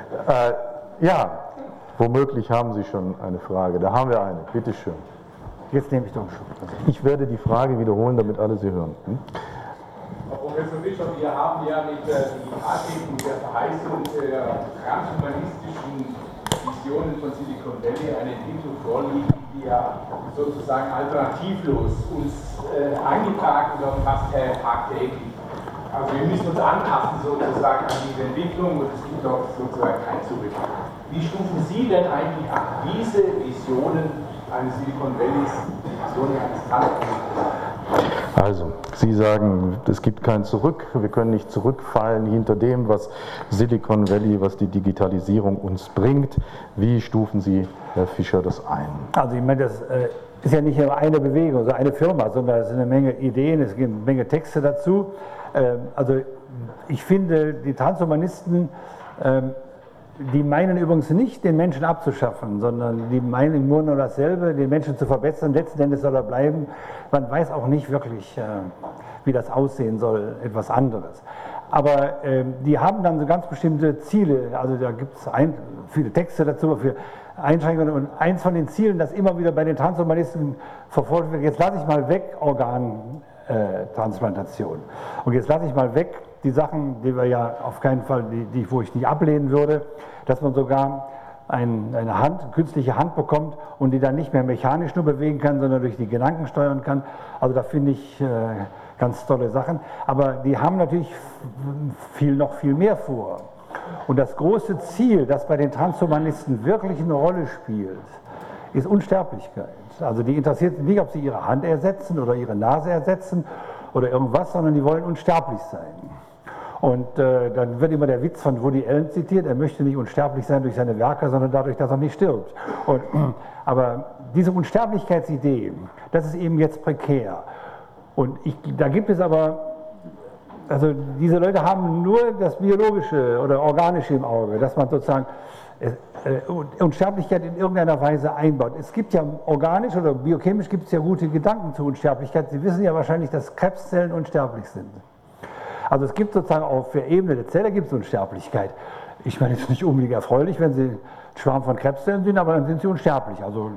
Ja, womöglich haben Sie schon eine Frage. Da haben wir eine. Bitte schön. Jetzt nehme ich doch schon. Ich werde die Frage wiederholen, damit alle sie hören. Herr Professor Fischer, wir haben ja mit der Digitaltechnik und der Verheißung der transhumanistischen Visionen von Silicon Valley eine Entwicklung vorliegen, die ja sozusagen alternativlos uns angetragen wird, fast tagtäglich. Also wir müssen uns anpassen sozusagen an diese Entwicklung und es gibt auch sozusagen kein Zurück. Wie stufen Sie denn eigentlich ab, diese Visionen eines Silicon Valleys, die Visionen eines Transhumanismus? Also, Sie sagen, es gibt kein Zurück, wir können nicht zurückfallen hinter dem, was Silicon Valley, was die Digitalisierung uns bringt. Wie stufen Sie, Herr Fischer, das ein? Also ich meine, das ist ja nicht nur eine Bewegung, also eine Firma, sondern es sind eine Menge Ideen, es gibt eine Menge Texte dazu. Also ich finde, die Transhumanisten, die meinen übrigens nicht, den Menschen abzuschaffen, sondern die meinen im Grunde nur dasselbe, den Menschen zu verbessern. Letzten Endes soll er bleiben. Man weiß auch nicht wirklich, wie das aussehen soll, etwas anderes. Aber die haben dann so ganz bestimmte Ziele. Also da gibt es viele Texte dazu, für Einschränkungen. Und eins von den Zielen, das immer wieder bei den Transhumanisten verfolgt wird, jetzt lasse ich mal weg Organtransplantation. Und jetzt lasse ich mal weg die Sachen, die wir ja auf keinen Fall, wo ich nicht ablehnen würde, dass man sogar eine künstliche Hand bekommt und die dann nicht mehr mechanisch nur bewegen kann, sondern durch die Gedanken steuern kann. Also da finde ich ganz tolle Sachen. Aber die haben natürlich noch viel mehr vor. Und das große Ziel, das bei den Transhumanisten wirklich eine Rolle spielt, ist Unsterblichkeit. Also die interessiert sich nicht, ob sie ihre Hand ersetzen oder ihre Nase ersetzen oder irgendwas, sondern die wollen unsterblich sein. Und dann wird immer der Witz von Woody Allen zitiert, er möchte nicht unsterblich sein durch seine Werke, sondern dadurch, dass er nicht stirbt. Aber diese Unsterblichkeitsidee, das ist eben jetzt prekär. Und da gibt es aber, also diese Leute haben nur das Biologische oder Organische im Auge, dass man sozusagen Unsterblichkeit in irgendeiner Weise einbaut. Es gibt ja organisch oder biochemisch gibt es ja gute Gedanken zur Unsterblichkeit. Sie wissen ja wahrscheinlich, dass Krebszellen unsterblich sind. Also es gibt sozusagen auf der Ebene der Zelle gibt es Unsterblichkeit. Ich meine, es ist nicht unbedingt erfreulich, wenn Sie ein Schwarm von Krebszellen sind, aber dann sind Sie unsterblich. Also,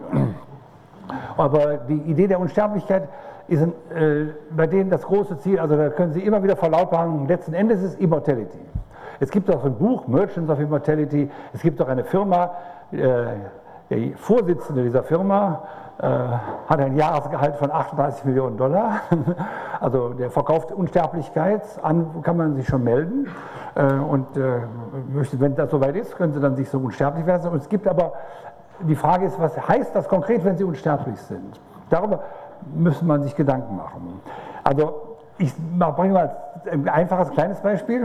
aber die Idee der Unsterblichkeit ist bei denen das große Ziel, also da können Sie immer wieder verlautbaren, letzten Endes ist Immortality. Es gibt auch ein Buch, Merchants of Immortality, es gibt auch eine Firma, der Vorsitzende dieser Firma hat ein Jahresgehalt von 38 Millionen $. Also der verkauft Unsterblichkeit, kann man sich schon melden. Und wenn das soweit ist, können Sie dann sich so unsterblich werden. Und es gibt aber, die Frage ist, was heißt das konkret, wenn Sie unsterblich sind? Darüber müsste man sich Gedanken machen. Also ich bringe mal ein einfaches kleines Beispiel.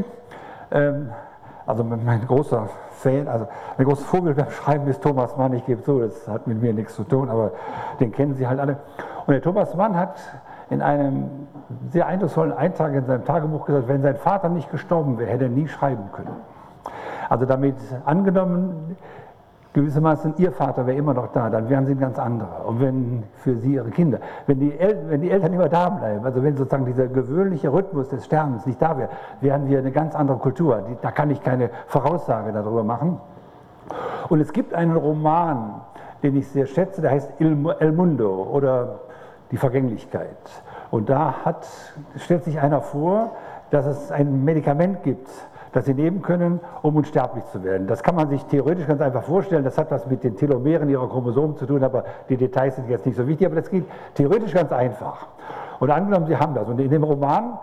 Also mein großer Fan, also mein großes Vorbild beim Schreiben ist Thomas Mann, ich gebe zu, das hat mit mir nichts zu tun, aber den kennen Sie halt alle. Und der Thomas Mann hat in einem sehr eindrucksvollen Eintrag in seinem Tagebuch gesagt, wenn sein Vater nicht gestorben wäre, hätte er nie schreiben können. Also damit angenommen, gewissermaßen Ihr Vater wäre immer noch da, dann wären Sie ein ganz anderer. Und wenn für Sie Ihre Kinder, wenn die Eltern immer da bleiben, also wenn sozusagen dieser gewöhnliche Rhythmus des Sterbens nicht da wäre, wären wir eine ganz andere Kultur. Da kann ich keine Voraussage darüber machen. Und es gibt einen Roman, den ich sehr schätze, der heißt El Mundo oder die Vergänglichkeit. Und da stellt sich einer vor, dass es ein Medikament gibt, das sie nehmen können, um unsterblich zu werden. Das kann man sich theoretisch ganz einfach vorstellen. Das hat was mit den Telomeren ihrer Chromosomen zu tun, aber die Details sind jetzt nicht so wichtig. Aber das geht theoretisch ganz einfach. Und angenommen, Sie haben das. Und in dem Roman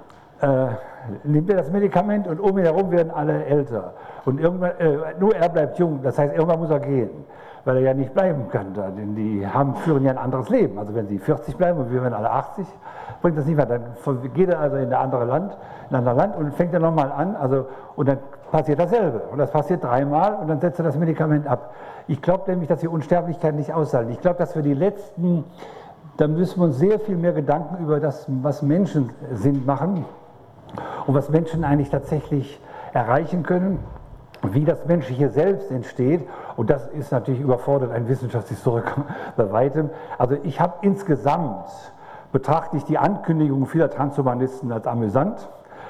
nimmt er das Medikament und um ihn herum werden alle älter. Und irgendwann, nur er bleibt jung. Das heißt, irgendwann muss er gehen, weil er ja nicht bleiben kann. Denn die führen ja ein anderes Leben. Also wenn sie 40 bleiben und wir werden alle 80, bringt das nicht mehr. Dann geht er also in ein anderes Land und fängt dann nochmal an. Also, und dann passiert dasselbe. Und das passiert dreimal und dann setzt er das Medikament ab. Ich glaube nämlich, dass wir Unsterblichkeit nicht aushalten. Ich glaube, dass wir da müssen wir uns sehr viel mehr Gedanken über das, was Menschen Sinn machen und was Menschen eigentlich tatsächlich erreichen können, wie das menschliche Selbst entsteht. Und das ist natürlich überfordert ein Wissenschaftshistoriker bei weitem. Also ich habe insgesamt, betrachte ich die Ankündigung vieler Transhumanisten als amüsant.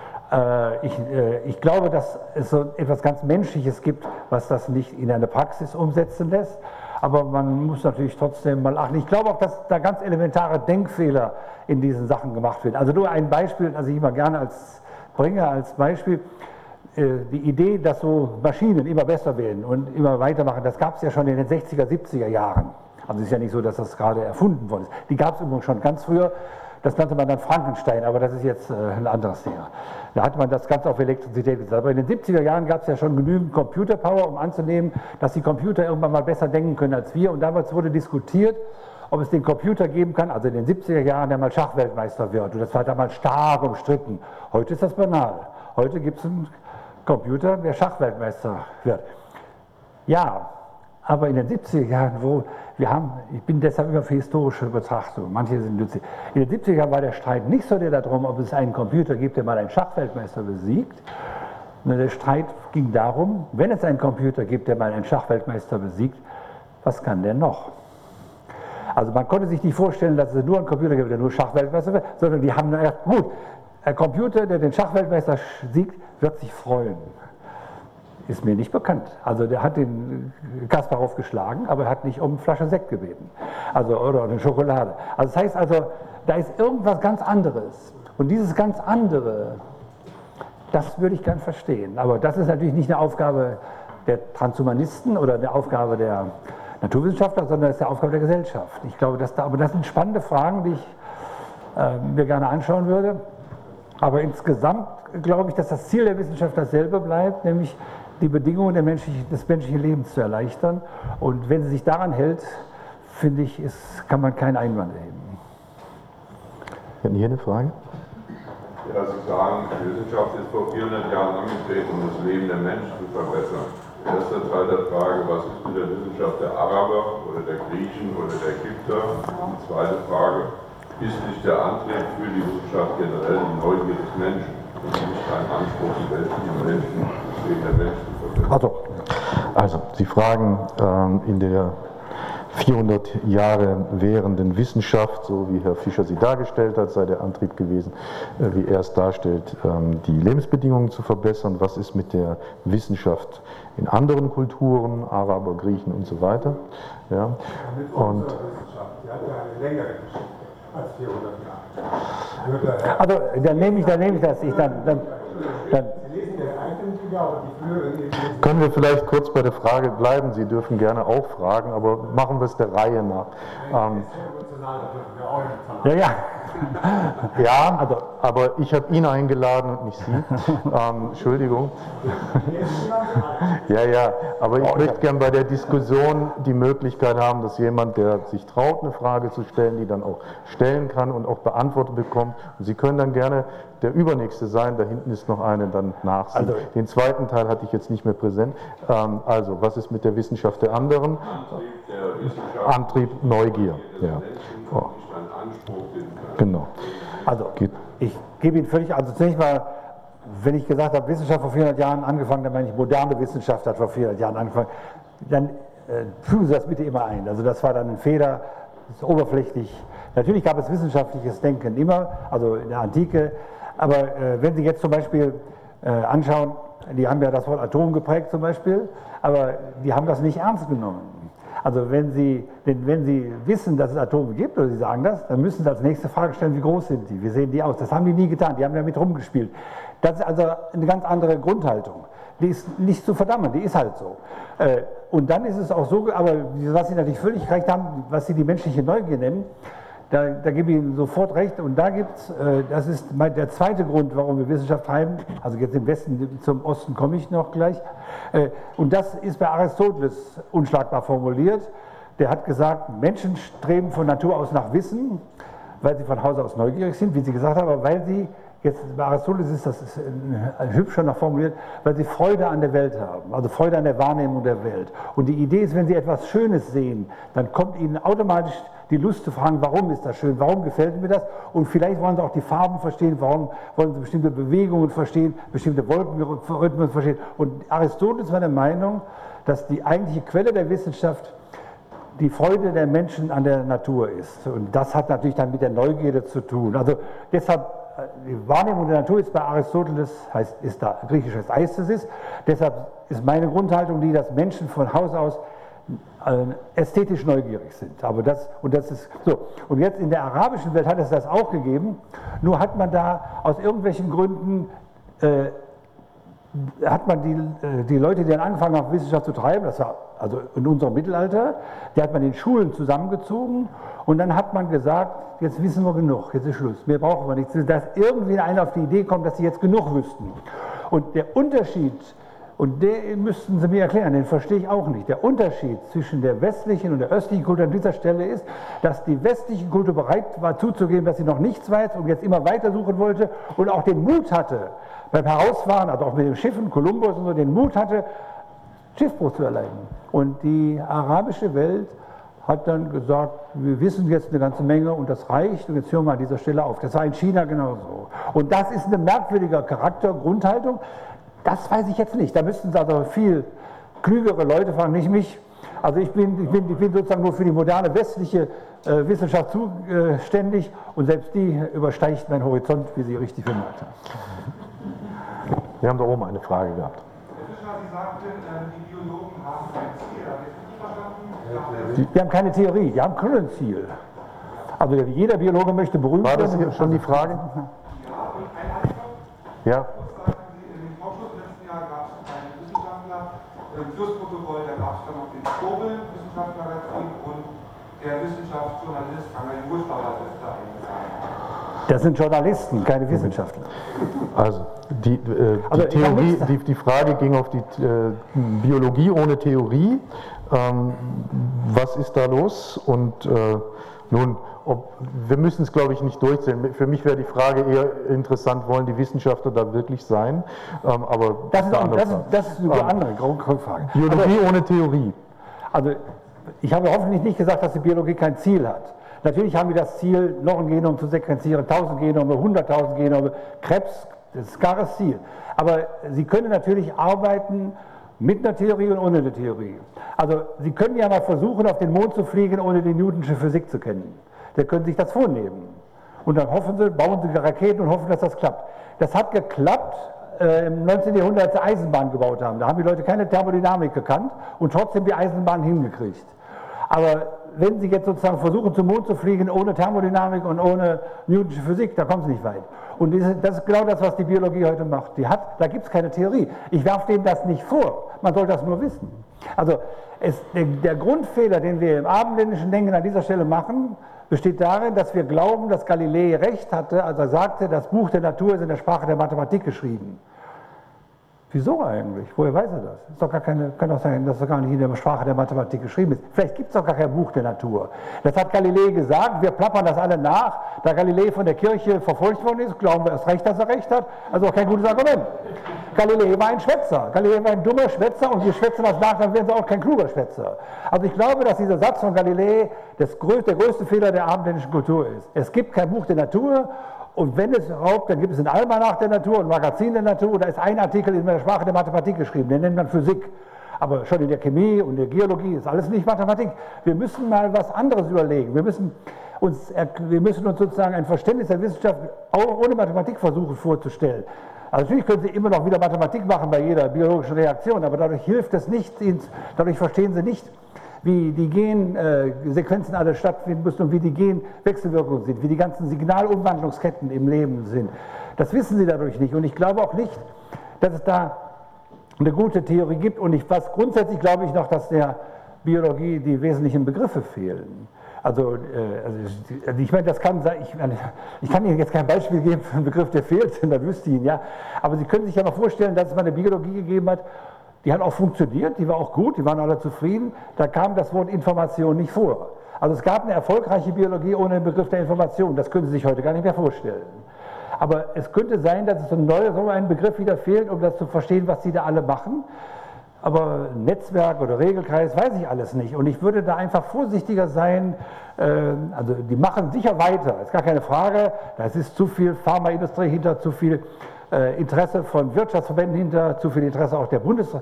Ich glaube, dass es so etwas ganz Menschliches gibt, was das nicht in eine Praxis umsetzen lässt. Aber man muss natürlich trotzdem mal achten. Ich glaube auch, dass da ganz elementare Denkfehler in diesen Sachen gemacht werden. Also nur ein Beispiel, das ich immer gerne bringe als Beispiel. Die Idee, dass so Maschinen immer besser werden und immer weitermachen, das gab es ja schon in den 60er, 70er Jahren. Also es ist ja nicht so, dass das gerade erfunden worden ist. Die gab es übrigens schon ganz früher. Das nannte man dann Frankenstein, aber das ist jetzt ein anderes Thema. Da hat man das Ganze auf Elektrizität gesetzt. Aber in den 70er Jahren gab es ja schon genügend Computerpower, um anzunehmen, dass die Computer irgendwann mal besser denken können als wir. Und damals wurde diskutiert, ob es den Computer geben kann, also in den 70er Jahren, der mal Schachweltmeister wird. Und das war damals stark umstritten. Heute ist das banal. Heute gibt es einen Computer, der Schachweltmeister wird. Ja, aber in den 70er Jahren, ich bin deshalb immer für historische Betrachtung, manche sind nützlich. In den 70er Jahren war der Streit nicht so der darum, ob es einen Computer gibt, der mal einen Schachweltmeister besiegt, sondern der Streit ging darum, wenn es einen Computer gibt, der mal einen Schachweltmeister besiegt, was kann der noch? Also man konnte sich nicht vorstellen, dass es nur einen Computer gibt, der nur Schachweltmeister wird, sondern die haben gesagt, gut, ein Computer, der den Schachweltmeister siegt, wird sich freuen. Ist mir nicht bekannt. Also der hat den Kasparov geschlagen, aber er hat nicht um eine Flasche Sekt gebeten. Also, oder eine Schokolade. Also das heißt also, da ist irgendwas ganz anderes. Und dieses ganz andere, das würde ich gern verstehen. Aber das ist natürlich nicht eine Aufgabe der Transhumanisten oder der Aufgabe der Naturwissenschaftler, sondern das ist die Aufgabe der Gesellschaft. Ich glaube, aber das sind spannende Fragen, die ich mir gerne anschauen würde. Aber insgesamt glaube ich, dass das Ziel der Wissenschaft dasselbe bleibt, nämlich die Bedingungen des menschlichen Lebens zu erleichtern. Und wenn sie sich daran hält, finde ich, kann man keinen Einwand erheben. Wir hatten hier eine Frage. Ja, Sie sagen, die Wissenschaft ist vor 400 Jahren angetreten, um das Leben der Menschen zu verbessern. Erster Teil der Frage, was ist mit der Wissenschaft der Araber oder der Griechen oder der Ägypter? Und die zweite Frage, ist nicht der Antrieb für die Wissenschaft generell die Neugier des Menschen und nicht ein Anspruch, die Welt des Menschen, das Leben der Menschen zu verbessern? Also, Sie fragen in der 400 Jahre währenden Wissenschaft, so wie Herr Fischer sie dargestellt hat, sei der Antrieb gewesen, wie er es darstellt, die Lebensbedingungen zu verbessern. Was ist mit der Wissenschaft in anderen Kulturen, Araber, Griechen und so weiter? Ja. Und die hat ja eine längere Geschichte als 400 Jahre. Also, dann nehme ich das. Sie lesen Ihre eigenen Bücher, aber die früheren. können wir vielleicht kurz bei der Frage bleiben? Sie dürfen gerne auch fragen, aber machen wir es der Reihe nach. Ja, ja. Ja, aber ich habe ihn eingeladen und nicht Sie. Entschuldigung. Ja, aber ich möchte gern bei der Diskussion die Möglichkeit haben, dass jemand, der sich traut, eine Frage zu stellen, die dann auch stellen kann und auch beantwortet bekommt. Und Sie können dann gerne der Übernächste sein. Da hinten ist noch eine dann nach Sie. Also, den zweiten Teil hatte ich jetzt nicht mehr präsent. Also, was ist mit der Wissenschaft der anderen? Antrieb, Neugier. Ja. Oh. Genau. Also, ich gebe Ihnen völlig, also zunächst mal, wenn ich gesagt habe, Wissenschaft vor 400 Jahren angefangen, dann meine ich, moderne Wissenschaft hat vor 400 Jahren angefangen, dann fügen Sie das bitte immer ein. Also das war dann ein Fehler, das ist oberflächlich. Natürlich gab es wissenschaftliches Denken immer, also in der Antike, aber wenn Sie jetzt zum Beispiel anschauen, die haben ja das Wort Atom geprägt zum Beispiel, aber die haben das nicht ernst genommen. Also wenn Sie wissen, dass es Atome gibt, oder Sie sagen das, dann müssen Sie als nächste Frage stellen, wie groß sind die, wie sehen die aus? Das haben die nie getan, die haben damit rumgespielt. Das ist also eine ganz andere Grundhaltung. Die ist nicht zu verdammen, die ist halt so. Und dann ist es auch so, aber was Sie natürlich völlig recht haben, was Sie die menschliche Neugier nennen, da gebe ich Ihnen sofort recht. Und da gibt es, das ist der zweite Grund, warum wir Wissenschaft treiben, also jetzt im Westen, zum Osten komme ich noch gleich. Und das ist bei Aristoteles unschlagbar formuliert. Der hat gesagt, Menschen streben von Natur aus nach Wissen, weil sie von Hause aus neugierig sind, wie Sie gesagt haben, aber weil sie, jetzt bei Aristoteles ist das hübscher noch formuliert, weil sie Freude an der Welt haben, also Freude an der Wahrnehmung der Welt. Und die Idee ist, wenn sie etwas Schönes sehen, dann kommt ihnen automatisch die Lust zu fragen, warum ist das schön, warum gefällt mir das? Und vielleicht wollen sie auch die Farben verstehen, warum wollen sie bestimmte Bewegungen verstehen, bestimmte Wolkenrhythmen verstehen. Und Aristoteles war der Meinung, dass die eigentliche Quelle der Wissenschaft die Freude der Menschen an der Natur ist. Und das hat natürlich dann mit der Neugierde zu tun. Also deshalb, die Wahrnehmung der Natur ist bei Aristoteles, ist da griechisch heißt Aesthesis. Deshalb ist meine Grundhaltung die, dass Menschen von Haus aus ästhetisch neugierig sind. Aber das ist so. Und jetzt in der arabischen Welt hat es das auch gegeben, nur hat man da aus irgendwelchen Gründen hat man die Leute, die dann angefangen haben, Wissenschaft zu treiben, das war also in unserem Mittelalter, die hat man in Schulen zusammengezogen und dann hat man gesagt, jetzt wissen wir genug, jetzt ist Schluss, mehr brauchen wir nichts, dass irgendwie einer auf die Idee kommt, dass sie jetzt genug wüssten. Und der Unterschied, und den müssten Sie mir erklären, den verstehe ich auch nicht. Der Unterschied zwischen der westlichen und der östlichen Kultur an dieser Stelle ist, dass die westliche Kultur bereit war zuzugeben, dass sie noch nichts weiß und jetzt immer weiter suchen wollte und auch den Mut hatte, beim Herausfahren, also auch mit den Schiffen, Kolumbus und so, den Mut hatte, Schiffbruch zu erleiden. Und die arabische Welt hat dann gesagt, wir wissen jetzt eine ganze Menge und das reicht und jetzt hören wir an dieser Stelle auf. Das war in China genauso. Und das ist eine merkwürdige Charaktergrundhaltung. Das weiß ich jetzt nicht. Da müssten Sie also viel klügere Leute fragen, nicht mich. Also ich bin sozusagen nur für die moderne westliche Wissenschaft zuständig und selbst die übersteigt meinen Horizont, wie Sie richtig bemerkt haben. Wir haben da oben eine Frage gehabt. Sie sagten, die Biologen haben kein Ziel. Habe ich richtig verstanden? Die haben keine Theorie, die haben kein Ziel. Also jeder Biologe möchte berühmt werden. War das hier schon die Frage? Ja, und ein Antwort. Ja. In dem Ausschuss letzten Jahr gab es einen Wissenschaftler, Im Schlussprotokoll, da gab es dann noch den Strobel-Wissenschaftsmagazin und der Wissenschaftsjournalist Angel Urschauer ist da eingetragen. Das sind Journalisten, keine Wissenschaftler. Also die Frage ging auf die Biologie ohne Theorie. Was ist da los? Und nun, wir müssen es, glaube ich, nicht durchzählen. Für mich wäre die Frage eher interessant, wollen die Wissenschaftler da wirklich sein? Aber das ist eine andere Grundfrage. Biologie ohne Theorie. Also ich habe hoffentlich nicht gesagt, dass die Biologie kein Ziel hat. Natürlich haben wir das Ziel, noch ein Genom zu sequenzieren, 1000 Genome, 100.000 Genome, Krebs, das ist ein klares Ziel. Aber Sie können natürlich arbeiten mit einer Theorie und ohne eine Theorie. Also Sie können ja mal versuchen, auf den Mond zu fliegen, ohne die Newtonsche Physik zu kennen. Sie können sich das vornehmen. Und dann bauen Sie Raketen und hoffen, dass das klappt. Das hat geklappt im 19. Jahrhundert, als sie Eisenbahn gebaut haben. Da haben die Leute keine Thermodynamik gekannt und trotzdem die Eisenbahn hingekriegt. Aber wenn Sie jetzt sozusagen versuchen, zum Mond zu fliegen, ohne Thermodynamik und ohne Newtonsche Physik, da kommen Sie nicht weit. Und das ist genau das, was die Biologie heute macht. Da gibt es keine Theorie. Ich werfe denen das nicht vor, man soll das nur wissen. Also der Grundfehler, den wir im abendländischen Denken an dieser Stelle machen, besteht darin, dass wir glauben, dass Galilei recht hatte, als er sagte, das Buch der Natur ist in der Sprache der Mathematik geschrieben. Wieso eigentlich? Woher weiß er das? Ist doch kann doch sein, dass er gar nicht in der Sprache der Mathematik geschrieben ist. Vielleicht gibt es doch gar kein Buch der Natur. Das hat Galilei gesagt, wir plappern das alle nach. Da Galilei von der Kirche verfolgt worden ist, glauben wir erst recht, dass er recht hat. Also auch kein gutes Argument. Galilei war ein Schwätzer. Galilei war ein dummer Schwätzer und wir schwätzen das nach, dann werden sie auch kein kluger Schwätzer. Also ich glaube, dass dieser Satz von Galilei der größte Fehler der abendländischen Kultur ist. Es gibt kein Buch der Natur. Und wenn es überhaupt, dann gibt es ein Almanach der Natur, ein Magazin der Natur, da ist ein Artikel in der Sprache der Mathematik geschrieben, den nennt man Physik. Aber schon in der Chemie und der Geologie ist alles nicht Mathematik. Wir müssen mal was anderes überlegen. Wir müssen uns sozusagen ein Verständnis der Wissenschaft auch ohne Mathematik versuchen vorzustellen. Also natürlich können Sie immer noch wieder Mathematik machen bei jeder biologischen Reaktion, aber dadurch hilft es nicht, dadurch verstehen Sie nicht, wie die Gensequenzen alle stattfinden müssen und wie die Genwechselwirkungen sind, wie die ganzen Signalumwandlungsketten im Leben sind. Das wissen Sie dadurch nicht. Und ich glaube auch nicht, dass es da eine gute Theorie gibt. Und grundsätzlich glaube ich noch, dass der Biologie die wesentlichen Begriffe fehlen. Also ich meine, das kann sein, ich kann Ihnen jetzt kein Beispiel geben für einen Begriff, der fehlt, dann wüsste ich ihn, ja. Aber Sie können sich ja mal vorstellen, dass es mal eine Biologie gegeben hat, die hat auch funktioniert, die war auch gut, die waren alle zufrieden. Da kam das Wort Information nicht vor. Also es gab eine erfolgreiche Biologie ohne den Begriff der Information. Das können Sie sich heute gar nicht mehr vorstellen. Aber es könnte sein, dass es so ein Begriff wieder fehlt, um das zu verstehen, was Sie da alle machen. Aber Netzwerk oder Regelkreis weiß ich alles nicht. Und ich würde da einfach vorsichtiger sein. Also die machen sicher weiter, ist gar keine Frage. Da ist zu viel Pharmaindustrie hinter, zu viel Interesse von Wirtschaftsverbänden hinter, zu viel Interesse auch der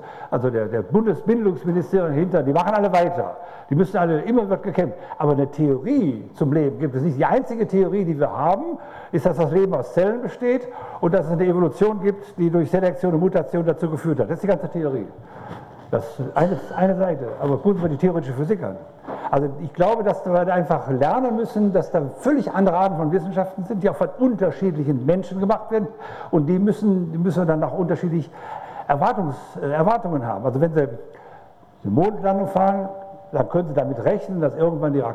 Bundesbildungsministerien hinter, die machen alle weiter. Die müssen alle, immer wird gekämpft. Aber eine Theorie zum Leben gibt es nicht. Die einzige Theorie, die wir haben, ist, dass das Leben aus Zellen besteht und dass es eine Evolution gibt, die durch Selektion und Mutation dazu geführt hat. Das ist die ganze Theorie. Das ist eine Seite, aber gucken wir die theoretische Physik an. Also ich glaube, dass wir einfach lernen müssen, dass da völlig andere Arten von Wissenschaften sind, die auch von unterschiedlichen Menschen gemacht werden und die müssen dann auch unterschiedlich Erwartungen haben. Also wenn Sie die Mondlandung fahren, dann können Sie damit rechnen, dass irgendwann der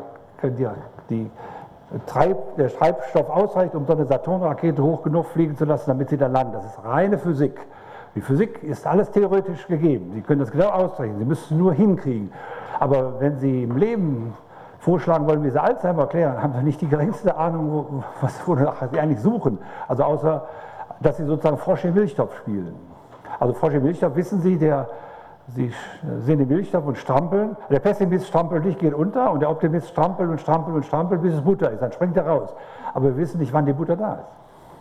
Treibstoff ausreicht, um so eine Saturn-Rakete hoch genug fliegen zu lassen, damit sie dann landen. Das ist reine Physik. Die Physik ist alles theoretisch gegeben. Sie können das genau ausrechnen. Sie müssen es nur hinkriegen. Aber wenn Sie im Leben vorschlagen wollen, wie Sie Alzheimer klären, haben Sie nicht die geringste Ahnung, wonach Sie eigentlich suchen. Also außer, dass Sie sozusagen Frosch im Milchtopf spielen. Also Frosch im Milchtopf, wissen Sie, Sie sehen den Milchtopf und strampeln. Der Pessimist strampelt nicht, geht unter und der Optimist strampelt und strampelt und strampelt, bis es Butter ist. Dann springt er raus. Aber wir wissen nicht, wann die Butter da ist.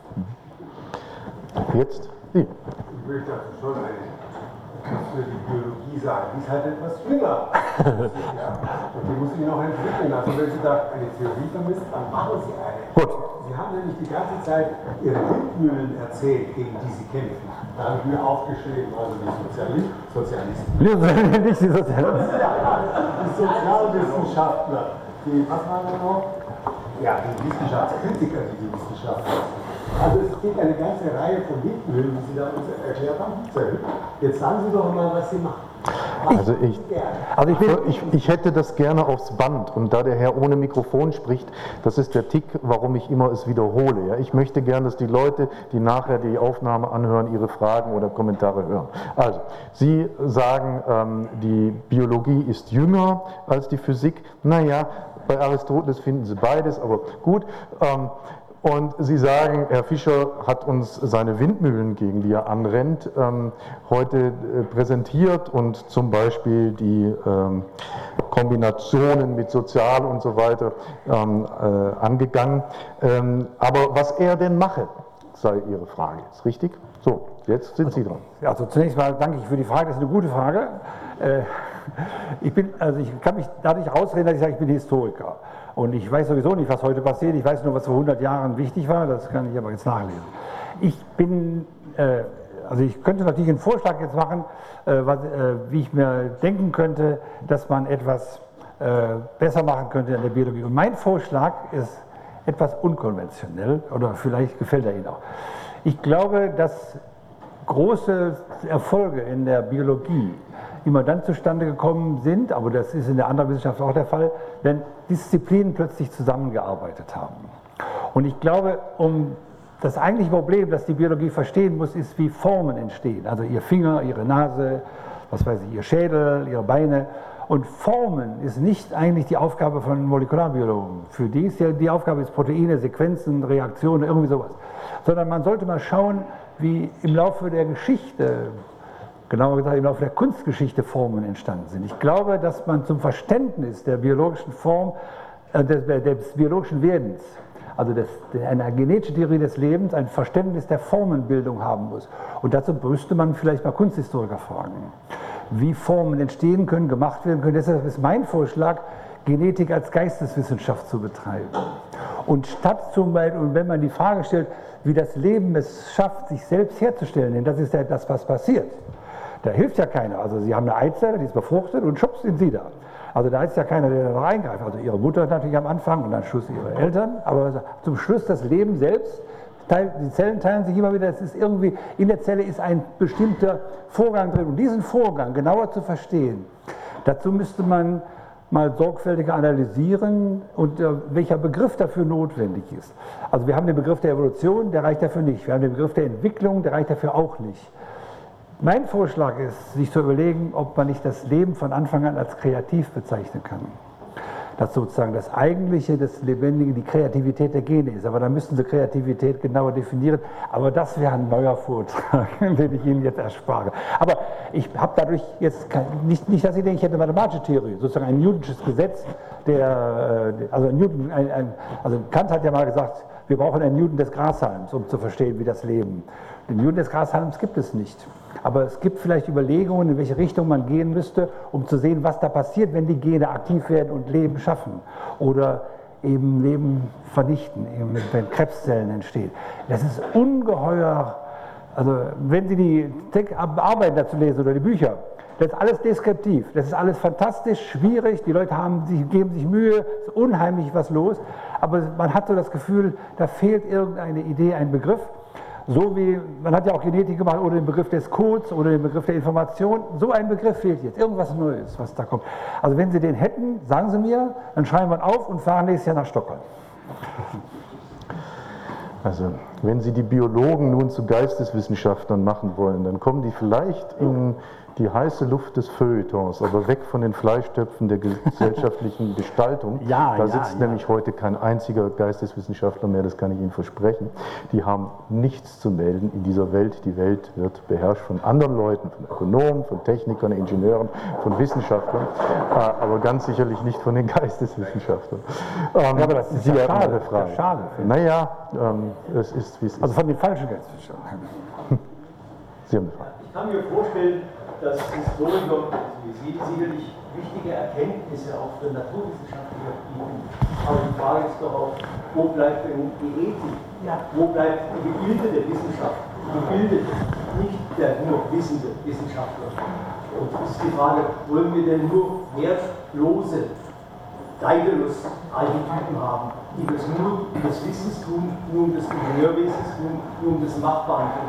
Jetzt Sie. Ich möchte also schon etwas für die Biologie sagen. Die ist halt etwas jünger. Ja. Und die muss sich noch entwickeln. Also wenn Sie da eine Theorie vermissen, dann machen Sie eine. Gut. Sie haben nämlich die ganze Zeit Ihre Windmühlen erzählt, gegen die Sie kämpfen. Da habe ich mir aufgeschrieben, also die Sozialisten. Nicht die Sozialisten. Die Sozialwissenschaftler. Was waren da noch? Ja, die Wissenschaftskritiker, die Wissenschaftler. Also es gibt eine ganze Reihe von Windmühlen, die Sie da uns erklärt haben. Sehr gut. Jetzt sagen Sie doch mal, was Sie machen. Also ich hätte das gerne aufs Band, und da der Herr ohne Mikrofon spricht, das ist der Tick, warum ich immer es wiederhole. Ja? Ich möchte gerne, dass die Leute, die nachher die Aufnahme anhören, ihre Fragen oder Kommentare hören. Also, Sie sagen, die Biologie ist jünger als die Physik. Naja, bei Aristoteles finden Sie beides, aber gut. Und Sie sagen, Herr Fischer hat uns seine Windmühlen, gegen die er anrennt, heute präsentiert und zum Beispiel die Kombinationen mit Sozial und so weiter angegangen. Aber was er denn mache, sei Ihre Frage jetzt, richtig? So, jetzt sind Sie dran. Also zunächst mal danke ich für die Frage, das ist eine gute Frage. Ich kann mich dadurch rausreden, dass ich sage, ich bin Historiker. Und ich weiß sowieso nicht, was heute passiert. Ich weiß nur, was vor 100 Jahren wichtig war. Das kann ich aber jetzt nachlesen. Ich könnte natürlich einen Vorschlag jetzt machen, wie ich mir denken könnte, dass man etwas besser machen könnte in der Biologie. Und mein Vorschlag ist etwas unkonventionell, oder vielleicht gefällt er Ihnen auch. Ich glaube, dass große Erfolge in der Biologie immer dann zustande gekommen sind, aber das ist in der anderen Wissenschaft auch der Fall, wenn Disziplinen plötzlich zusammengearbeitet haben. Und ich glaube, das eigentliche Problem, das die Biologie verstehen muss, ist, wie Formen entstehen. Also Ihr Finger, Ihre Nase, was weiß ich, Ihr Schädel, Ihre Beine. Und Formen ist nicht eigentlich die Aufgabe von Molekularbiologen. Für die ist ja die Aufgabe ist Proteine, Sequenzen, Reaktionen, irgendwie sowas. Sondern man sollte mal schauen, wie im Laufe der Geschichte, genauer gesagt im Laufe der Kunstgeschichte, Formen entstanden sind. Ich glaube, dass man zum Verständnis der biologischen Form, des biologischen Werdens, also einer genetischen Theorie des Lebens, ein Verständnis der Formenbildung haben muss. Und dazu müsste man vielleicht mal Kunsthistoriker fragen, wie Formen entstehen können, gemacht werden können. Deshalb ist mein Vorschlag, Genetik als Geisteswissenschaft zu betreiben. Und statt zum Beispiel, und wenn man die Frage stellt, wie das Leben es schafft, sich selbst herzustellen, denn das ist ja das, was passiert. Da hilft ja keiner. Also Sie haben eine Eizelle, die ist befruchtet und schubst sind Sie da. Also da ist ja keiner, der da reingreift. Also Ihre Mutter natürlich am Anfang und dann Schluss Ihre Eltern. Aber zum Schluss das Leben selbst, die Zellen teilen sich immer wieder. Es ist irgendwie, in der Zelle ist ein bestimmter Vorgang drin. Und diesen Vorgang genauer zu verstehen, dazu müsste man mal sorgfältiger analysieren und welcher Begriff dafür notwendig ist. Also wir haben den Begriff der Evolution, der reicht dafür nicht. Wir haben den Begriff der Entwicklung, der reicht dafür auch nicht. Mein Vorschlag ist, sich zu überlegen, ob man nicht das Leben von Anfang an als kreativ bezeichnen kann. Dass sozusagen das Eigentliche des Lebendigen die Kreativität der Gene ist. Aber da müssten Sie Kreativität genauer definieren. Aber das wäre ein neuer Vortrag, den ich Ihnen jetzt erspare. Aber ich habe dadurch jetzt nicht, dass ich denke, ich hätte eine mathematische Theorie, sozusagen ein Newtonsches Gesetz, also Kant hat ja mal gesagt, wir brauchen einen Newton des Grashalms, um zu verstehen, wie das Leben. Den Newton des Grashalms gibt es nicht. Aber es gibt vielleicht Überlegungen, in welche Richtung man gehen müsste, um zu sehen, was da passiert, wenn die Gene aktiv werden und Leben schaffen. Oder eben Leben vernichten, eben wenn Krebszellen entstehen. Das ist ungeheuer. Also wenn Sie die Arbeiten dazu lesen oder die Bücher, das ist alles deskriptiv, das ist alles fantastisch, schwierig, die Leute geben sich Mühe, es ist unheimlich was los, aber man hat so das Gefühl, da fehlt irgendeine Idee, ein Begriff. So wie, man hat ja auch Genetik gemacht oder den Begriff des Codes oder den Begriff der Information, so ein Begriff fehlt jetzt, irgendwas Neues, was da kommt. Also wenn Sie den hätten, sagen Sie mir, dann schreiben wir ihn auf und fahren nächstes Jahr nach Stockholm. Also wenn Sie die Biologen nun zu Geisteswissenschaftlern machen wollen, dann kommen die vielleicht in die heiße Luft des Feuilletons, aber weg von den Fleischtöpfen der gesellschaftlichen Gestaltung. Da sitzt nämlich heute kein einziger Geisteswissenschaftler mehr, das kann ich Ihnen versprechen. Die haben nichts zu melden in dieser Welt. Die Welt wird beherrscht von anderen Leuten, von Ökonomen, von Technikern, Ingenieuren, von Wissenschaftlern, aber ganz sicherlich nicht von den Geisteswissenschaftlern. Ja, aber das ist ja schade. Schade. Naja, es ist, wie es ist. Also von den falschen Geisteswissenschaftlern. Sie haben eine Frage. Ich kann mir vorstellen, dass Historiker wie Sie sicherlich wichtige Erkenntnisse auch für Naturwissenschaftler bieten. Aber die Frage ist doch auch, wo bleibt denn die Ethik? Wo bleibt die gebildete Wissenschaft? Die gebildete, nicht der nur wissende Wissenschaftler. Und es ist die Frage, wollen wir denn nur wertlose Daedalus-Archetypen haben, die das nur um des Wissens tun, nur um des Ingenieurwesens tun, nur um des Machbaren tun?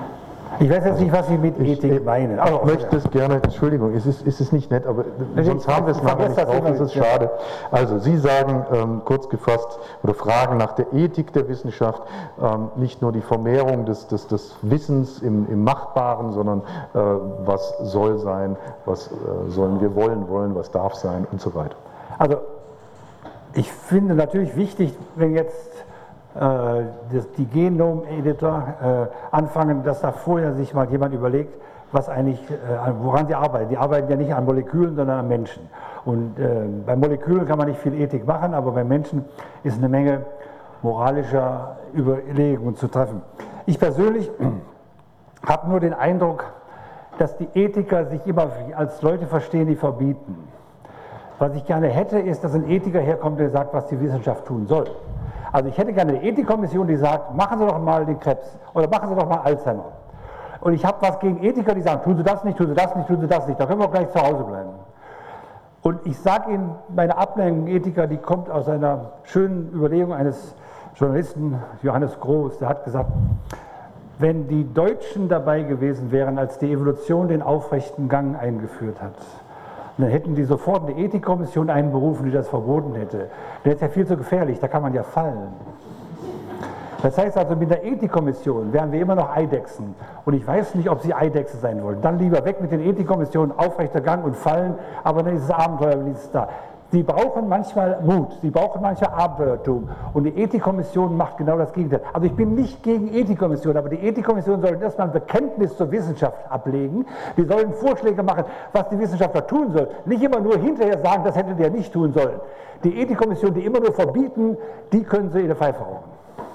Ich weiß jetzt nicht, was Sie mit Ethik meinen. Ich möchte es gerne, Entschuldigung, es ist nicht nett, aber sonst haben wir es nachher nicht drauf, das ist schade. Also Sie sagen, kurz gefasst, oder fragen nach der Ethik der Wissenschaft, nicht nur die Vermehrung des Wissens im Machbaren, sondern was soll sein, was sollen wir wollen, was darf sein und so weiter. Also ich finde natürlich wichtig, wenn jetzt die Genom-Editor anfangen, dass da vorher sich mal jemand überlegt, was eigentlich, woran sie arbeiten. Die arbeiten ja nicht an Molekülen, sondern an Menschen. Und bei Molekülen kann man nicht viel Ethik machen, aber bei Menschen ist eine Menge moralischer Überlegungen zu treffen. Ich persönlich habe nur den Eindruck, dass die Ethiker sich immer als Leute verstehen, die verbieten. Was ich gerne hätte, ist, dass ein Ethiker herkommt, der sagt, was die Wissenschaft tun soll. Also ich hätte gerne eine Ethikkommission, die sagt, machen Sie doch mal den Krebs oder machen Sie doch mal Alzheimer. Und ich habe was gegen Ethiker, die sagen, tun Sie das nicht, tun Sie das nicht, tun Sie das nicht, da können wir gleich zu Hause bleiben. Und ich sage Ihnen, meine Abneigung gegen Ethiker, die kommt aus einer schönen Überlegung eines Journalisten, Johannes Groß, der hat gesagt, wenn die Deutschen dabei gewesen wären, als die Evolution den aufrechten Gang eingeführt hat, dann hätten die sofort eine Ethikkommission einberufen, die das verboten hätte. Das ist ja viel zu gefährlich, da kann man ja fallen. Das heißt also, mit der Ethikkommission wären wir immer noch Eidechsen. Und ich weiß nicht, ob Sie Eidechse sein wollen. Dann lieber weg mit den Ethikkommissionen, aufrechter Gang und fallen, aber dann ist das Abenteuer wenigstens da. Sie brauchen manchmal Mut, sie brauchen manchmal Abenteuertum. Und die Ethikkommission macht genau das Gegenteil. Also ich bin nicht gegen Ethikkommissionen, aber die Ethikkommissionen sollen erstmal ein Bekenntnis zur Wissenschaft ablegen. Die sollen Vorschläge machen, was die Wissenschaftler tun sollen. Nicht immer nur hinterher sagen, das hätte der nicht tun sollen. Die Ethikkommissionen, die immer nur verbieten, die können sie in der Pfeife rauchen.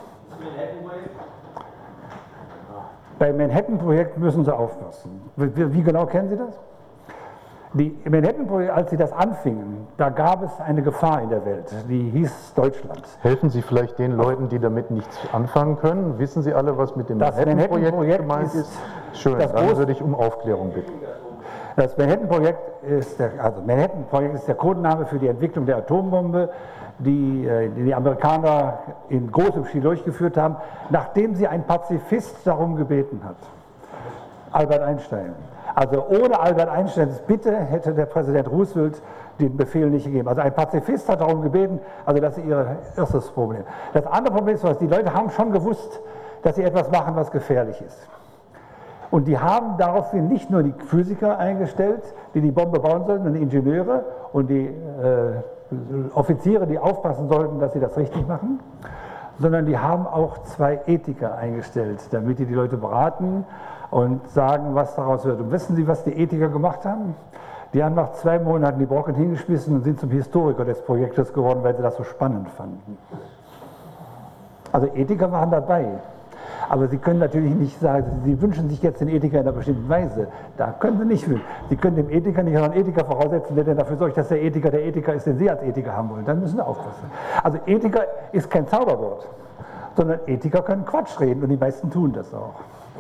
Beim Manhattan-Projekt müssen Sie aufpassen. Wie genau kennen Sie das? Die Manhattan-Projekt, als sie das anfingen, da gab es eine Gefahr in der Welt, die hieß Deutschland. Helfen Sie vielleicht den Leuten, die damit nichts anfangen können? Wissen Sie alle, was mit dem Manhattan-Projekt gemeint ist? Schön, dann würde ich um Aufklärung bitten. Das Manhattan-Projekt ist der Codename für die Entwicklung der Atombombe, die die Amerikaner in großem Stil durchgeführt haben, nachdem sie ein Pazifist darum gebeten hat. Albert Einstein. Also ohne Albert Einsteins Bitte hätte der Präsident Roosevelt den Befehl nicht gegeben. Also ein Pazifist hat darum gebeten, also das ist ihr erstes Problem. Das andere Problem ist, die Leute haben schon gewusst, dass sie etwas machen, was gefährlich ist. Und die haben daraufhin nicht nur die Physiker eingestellt, die die Bombe bauen sollten, sondern die Ingenieure und die Offiziere, die aufpassen sollten, dass sie das richtig machen, sondern die haben auch 2 Ethiker eingestellt, damit die Leute beraten und sagen, was daraus wird. Und wissen Sie, was die Ethiker gemacht haben? Die haben nach 2 Monaten die Brocken hingeschmissen und sind zum Historiker des Projektes geworden, weil sie das so spannend fanden. Also Ethiker waren dabei. Aber Sie können natürlich nicht sagen, Sie wünschen sich jetzt den Ethiker in einer bestimmten Weise. Da können Sie nicht wünschen. Sie können dem Ethiker nicht einen Ethiker voraussetzen, der dafür sorgt, dass der Ethiker ist, den Sie als Ethiker haben wollen. Dann müssen Sie aufpassen. Also Ethiker ist kein Zauberwort, sondern Ethiker können Quatsch reden und die meisten tun das auch.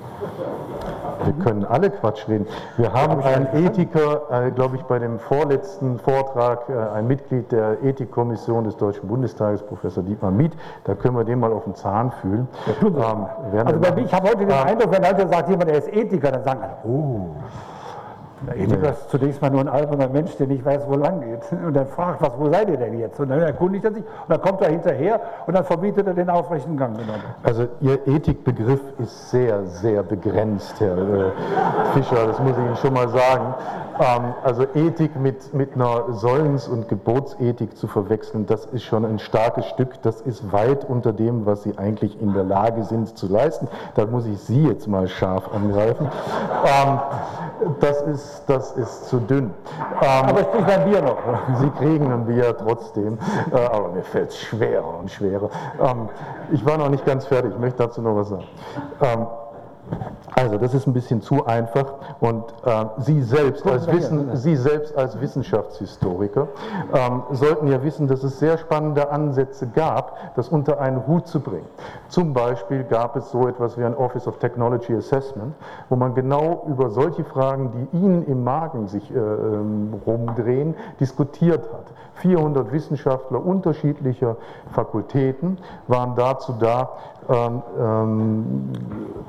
Wir können alle Quatsch reden. Wir haben einen Ethiker, glaube ich, bei dem vorletzten Vortrag, ein Mitglied der Ethikkommission des Deutschen Bundestages, Professor Dietmar Mieth. Da können wir den mal auf den Zahn fühlen. Also bei mir, ich habe heute den Eindruck, wenn einer sagt, jemand, der ist Ethiker, dann sagen alle, oh. Der Ethiker ist zunächst mal nur ein alberner Mensch, der nicht weiß, wo lang geht. Und dann fragt, wo seid ihr denn jetzt? Und dann erkundigt er sich und dann kommt er hinterher und dann verbietet er den aufrechten Gang. Also Ihr Ethikbegriff ist sehr, sehr begrenzt, Herr Fischer, das muss ich Ihnen schon mal sagen. Also Ethik mit einer Sollens- und Gebotsethik zu verwechseln, das ist schon ein starkes Stück, das ist weit unter dem, was Sie eigentlich in der Lage sind zu leisten. Da muss ich Sie jetzt mal scharf angreifen. Das ist zu dünn. Aber ich kriege ein Bier noch. Sie kriegen ein Bier trotzdem, aber mir fällt es schwerer und schwerer. Ich war noch nicht ganz fertig, ich möchte dazu noch was sagen. Also das ist ein bisschen zu einfach und Sie selbst als Wissenschaftshistoriker sollten ja wissen, dass es sehr spannende Ansätze gab, das unter einen Hut zu bringen. Zum Beispiel gab es so etwas wie ein Office of Technology Assessment, wo man genau über solche Fragen, die Ihnen im Magen sich rumdrehen, diskutiert hat. 400 Wissenschaftler unterschiedlicher Fakultäten waren dazu da, Fragen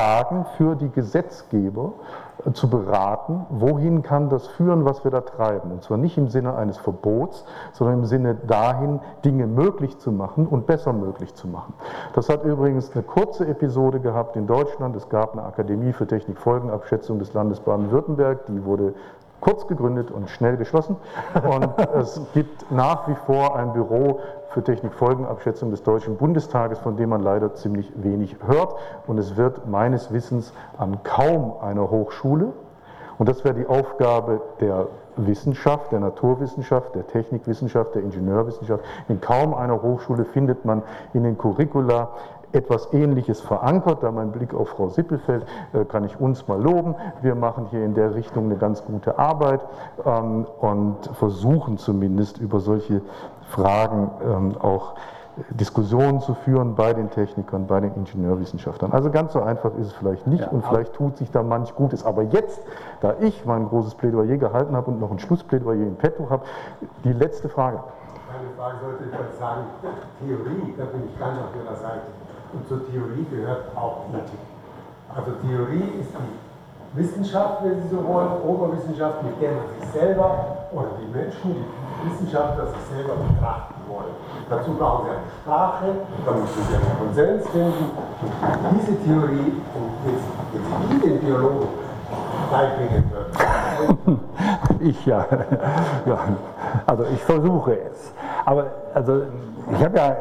Fragen für die Gesetzgeber zu beraten, wohin kann das führen, was wir da treiben. Und zwar nicht im Sinne eines Verbots, sondern im Sinne dahin, Dinge möglich zu machen und besser möglich zu machen. Das hat übrigens eine kurze Episode gehabt in Deutschland. Es gab eine Akademie für Technikfolgenabschätzung des Landes Baden-Württemberg, die wurde kurz gegründet und schnell geschlossen. Und es gibt nach wie vor ein Büro für Technikfolgenabschätzung des Deutschen Bundestages, von dem man leider ziemlich wenig hört. Und es wird meines Wissens an kaum einer Hochschule, und das wäre die Aufgabe der Wissenschaft, der Naturwissenschaft, der Technikwissenschaft, der Ingenieurwissenschaft, in kaum einer Hochschule findet man in den Curricula etwas Ähnliches verankert. Da mein Blick auf Frau Sippelfeld, kann ich uns mal loben. Wir machen hier in der Richtung eine ganz gute Arbeit und versuchen zumindest über solche Fragen auch Diskussionen zu führen bei den Technikern, bei den Ingenieurwissenschaftlern. Also ganz so einfach ist es vielleicht nicht, und vielleicht tut sich da manch Gutes. Aber jetzt, da ich mein großes Plädoyer gehalten habe und noch ein Schlussplädoyer in petto habe, die letzte Frage. Meine Frage sollte ich sagen, Theorie, da bin ich ganz auf Ihrer Seite. Und zur Theorie gehört auch Ethik. Also Theorie ist die Wissenschaft, wenn Sie so wollen, Oberwissenschaft, mit der man sich selber oder die Menschen, die Wissenschaftler sich selber betrachten wollen. Dazu brauchen Sie eine Sprache, da müssen Sie einen Konsens finden. Diese Theorie, jetzt die den Biologen beibringen würden. Ja, also ich versuche es. Aber also ich habe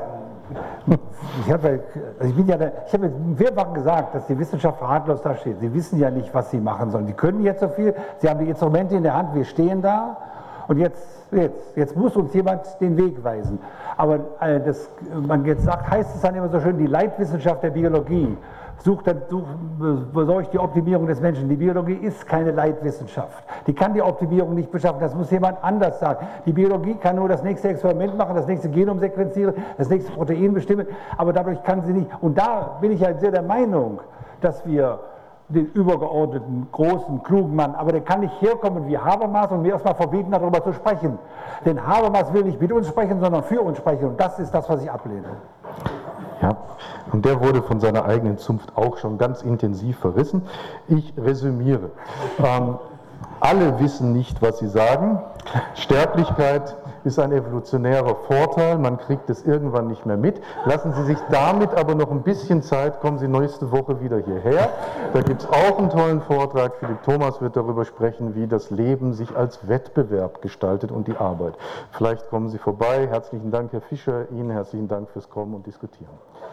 mehrfach gesagt, dass die Wissenschaft ratlos dasteht. Sie wissen ja nicht, was sie machen sollen. Sie können jetzt so viel, sie haben die Instrumente in der Hand, wir stehen da und jetzt muss uns jemand den Weg weisen. Aber man jetzt sagt, heißt es dann immer so schön, die Leitwissenschaft der Biologie besorgt die Optimierung des Menschen. Die Biologie ist keine Leitwissenschaft. Die kann die Optimierung nicht beschaffen. Das muss jemand anders sagen. Die Biologie kann nur das nächste Experiment machen, das nächste Genom sequenzieren, das nächste Protein bestimmen, aber dadurch kann sie nicht. Und da bin ich halt sehr der Meinung, dass wir den übergeordneten, großen, klugen Mann, aber der kann nicht herkommen wie Habermas und mir erstmal verbieten, darüber zu sprechen. Denn Habermas will nicht mit uns sprechen, sondern für uns sprechen. Und das ist das, was ich ablehne. Ja, und der wurde von seiner eigenen Zunft auch schon ganz intensiv verrissen. Ich resümiere. Alle wissen nicht, was sie sagen. Sterblichkeit ist ein evolutionärer Vorteil, man kriegt es irgendwann nicht mehr mit. Lassen Sie sich damit aber noch ein bisschen Zeit, kommen Sie nächste Woche wieder hierher. Da gibt es auch einen tollen Vortrag. Philipp Thomas wird darüber sprechen, wie das Leben sich als Wettbewerb gestaltet und die Arbeit. Vielleicht kommen Sie vorbei. Herzlichen Dank, Herr Fischer. Ihnen herzlichen Dank fürs Kommen und Diskutieren.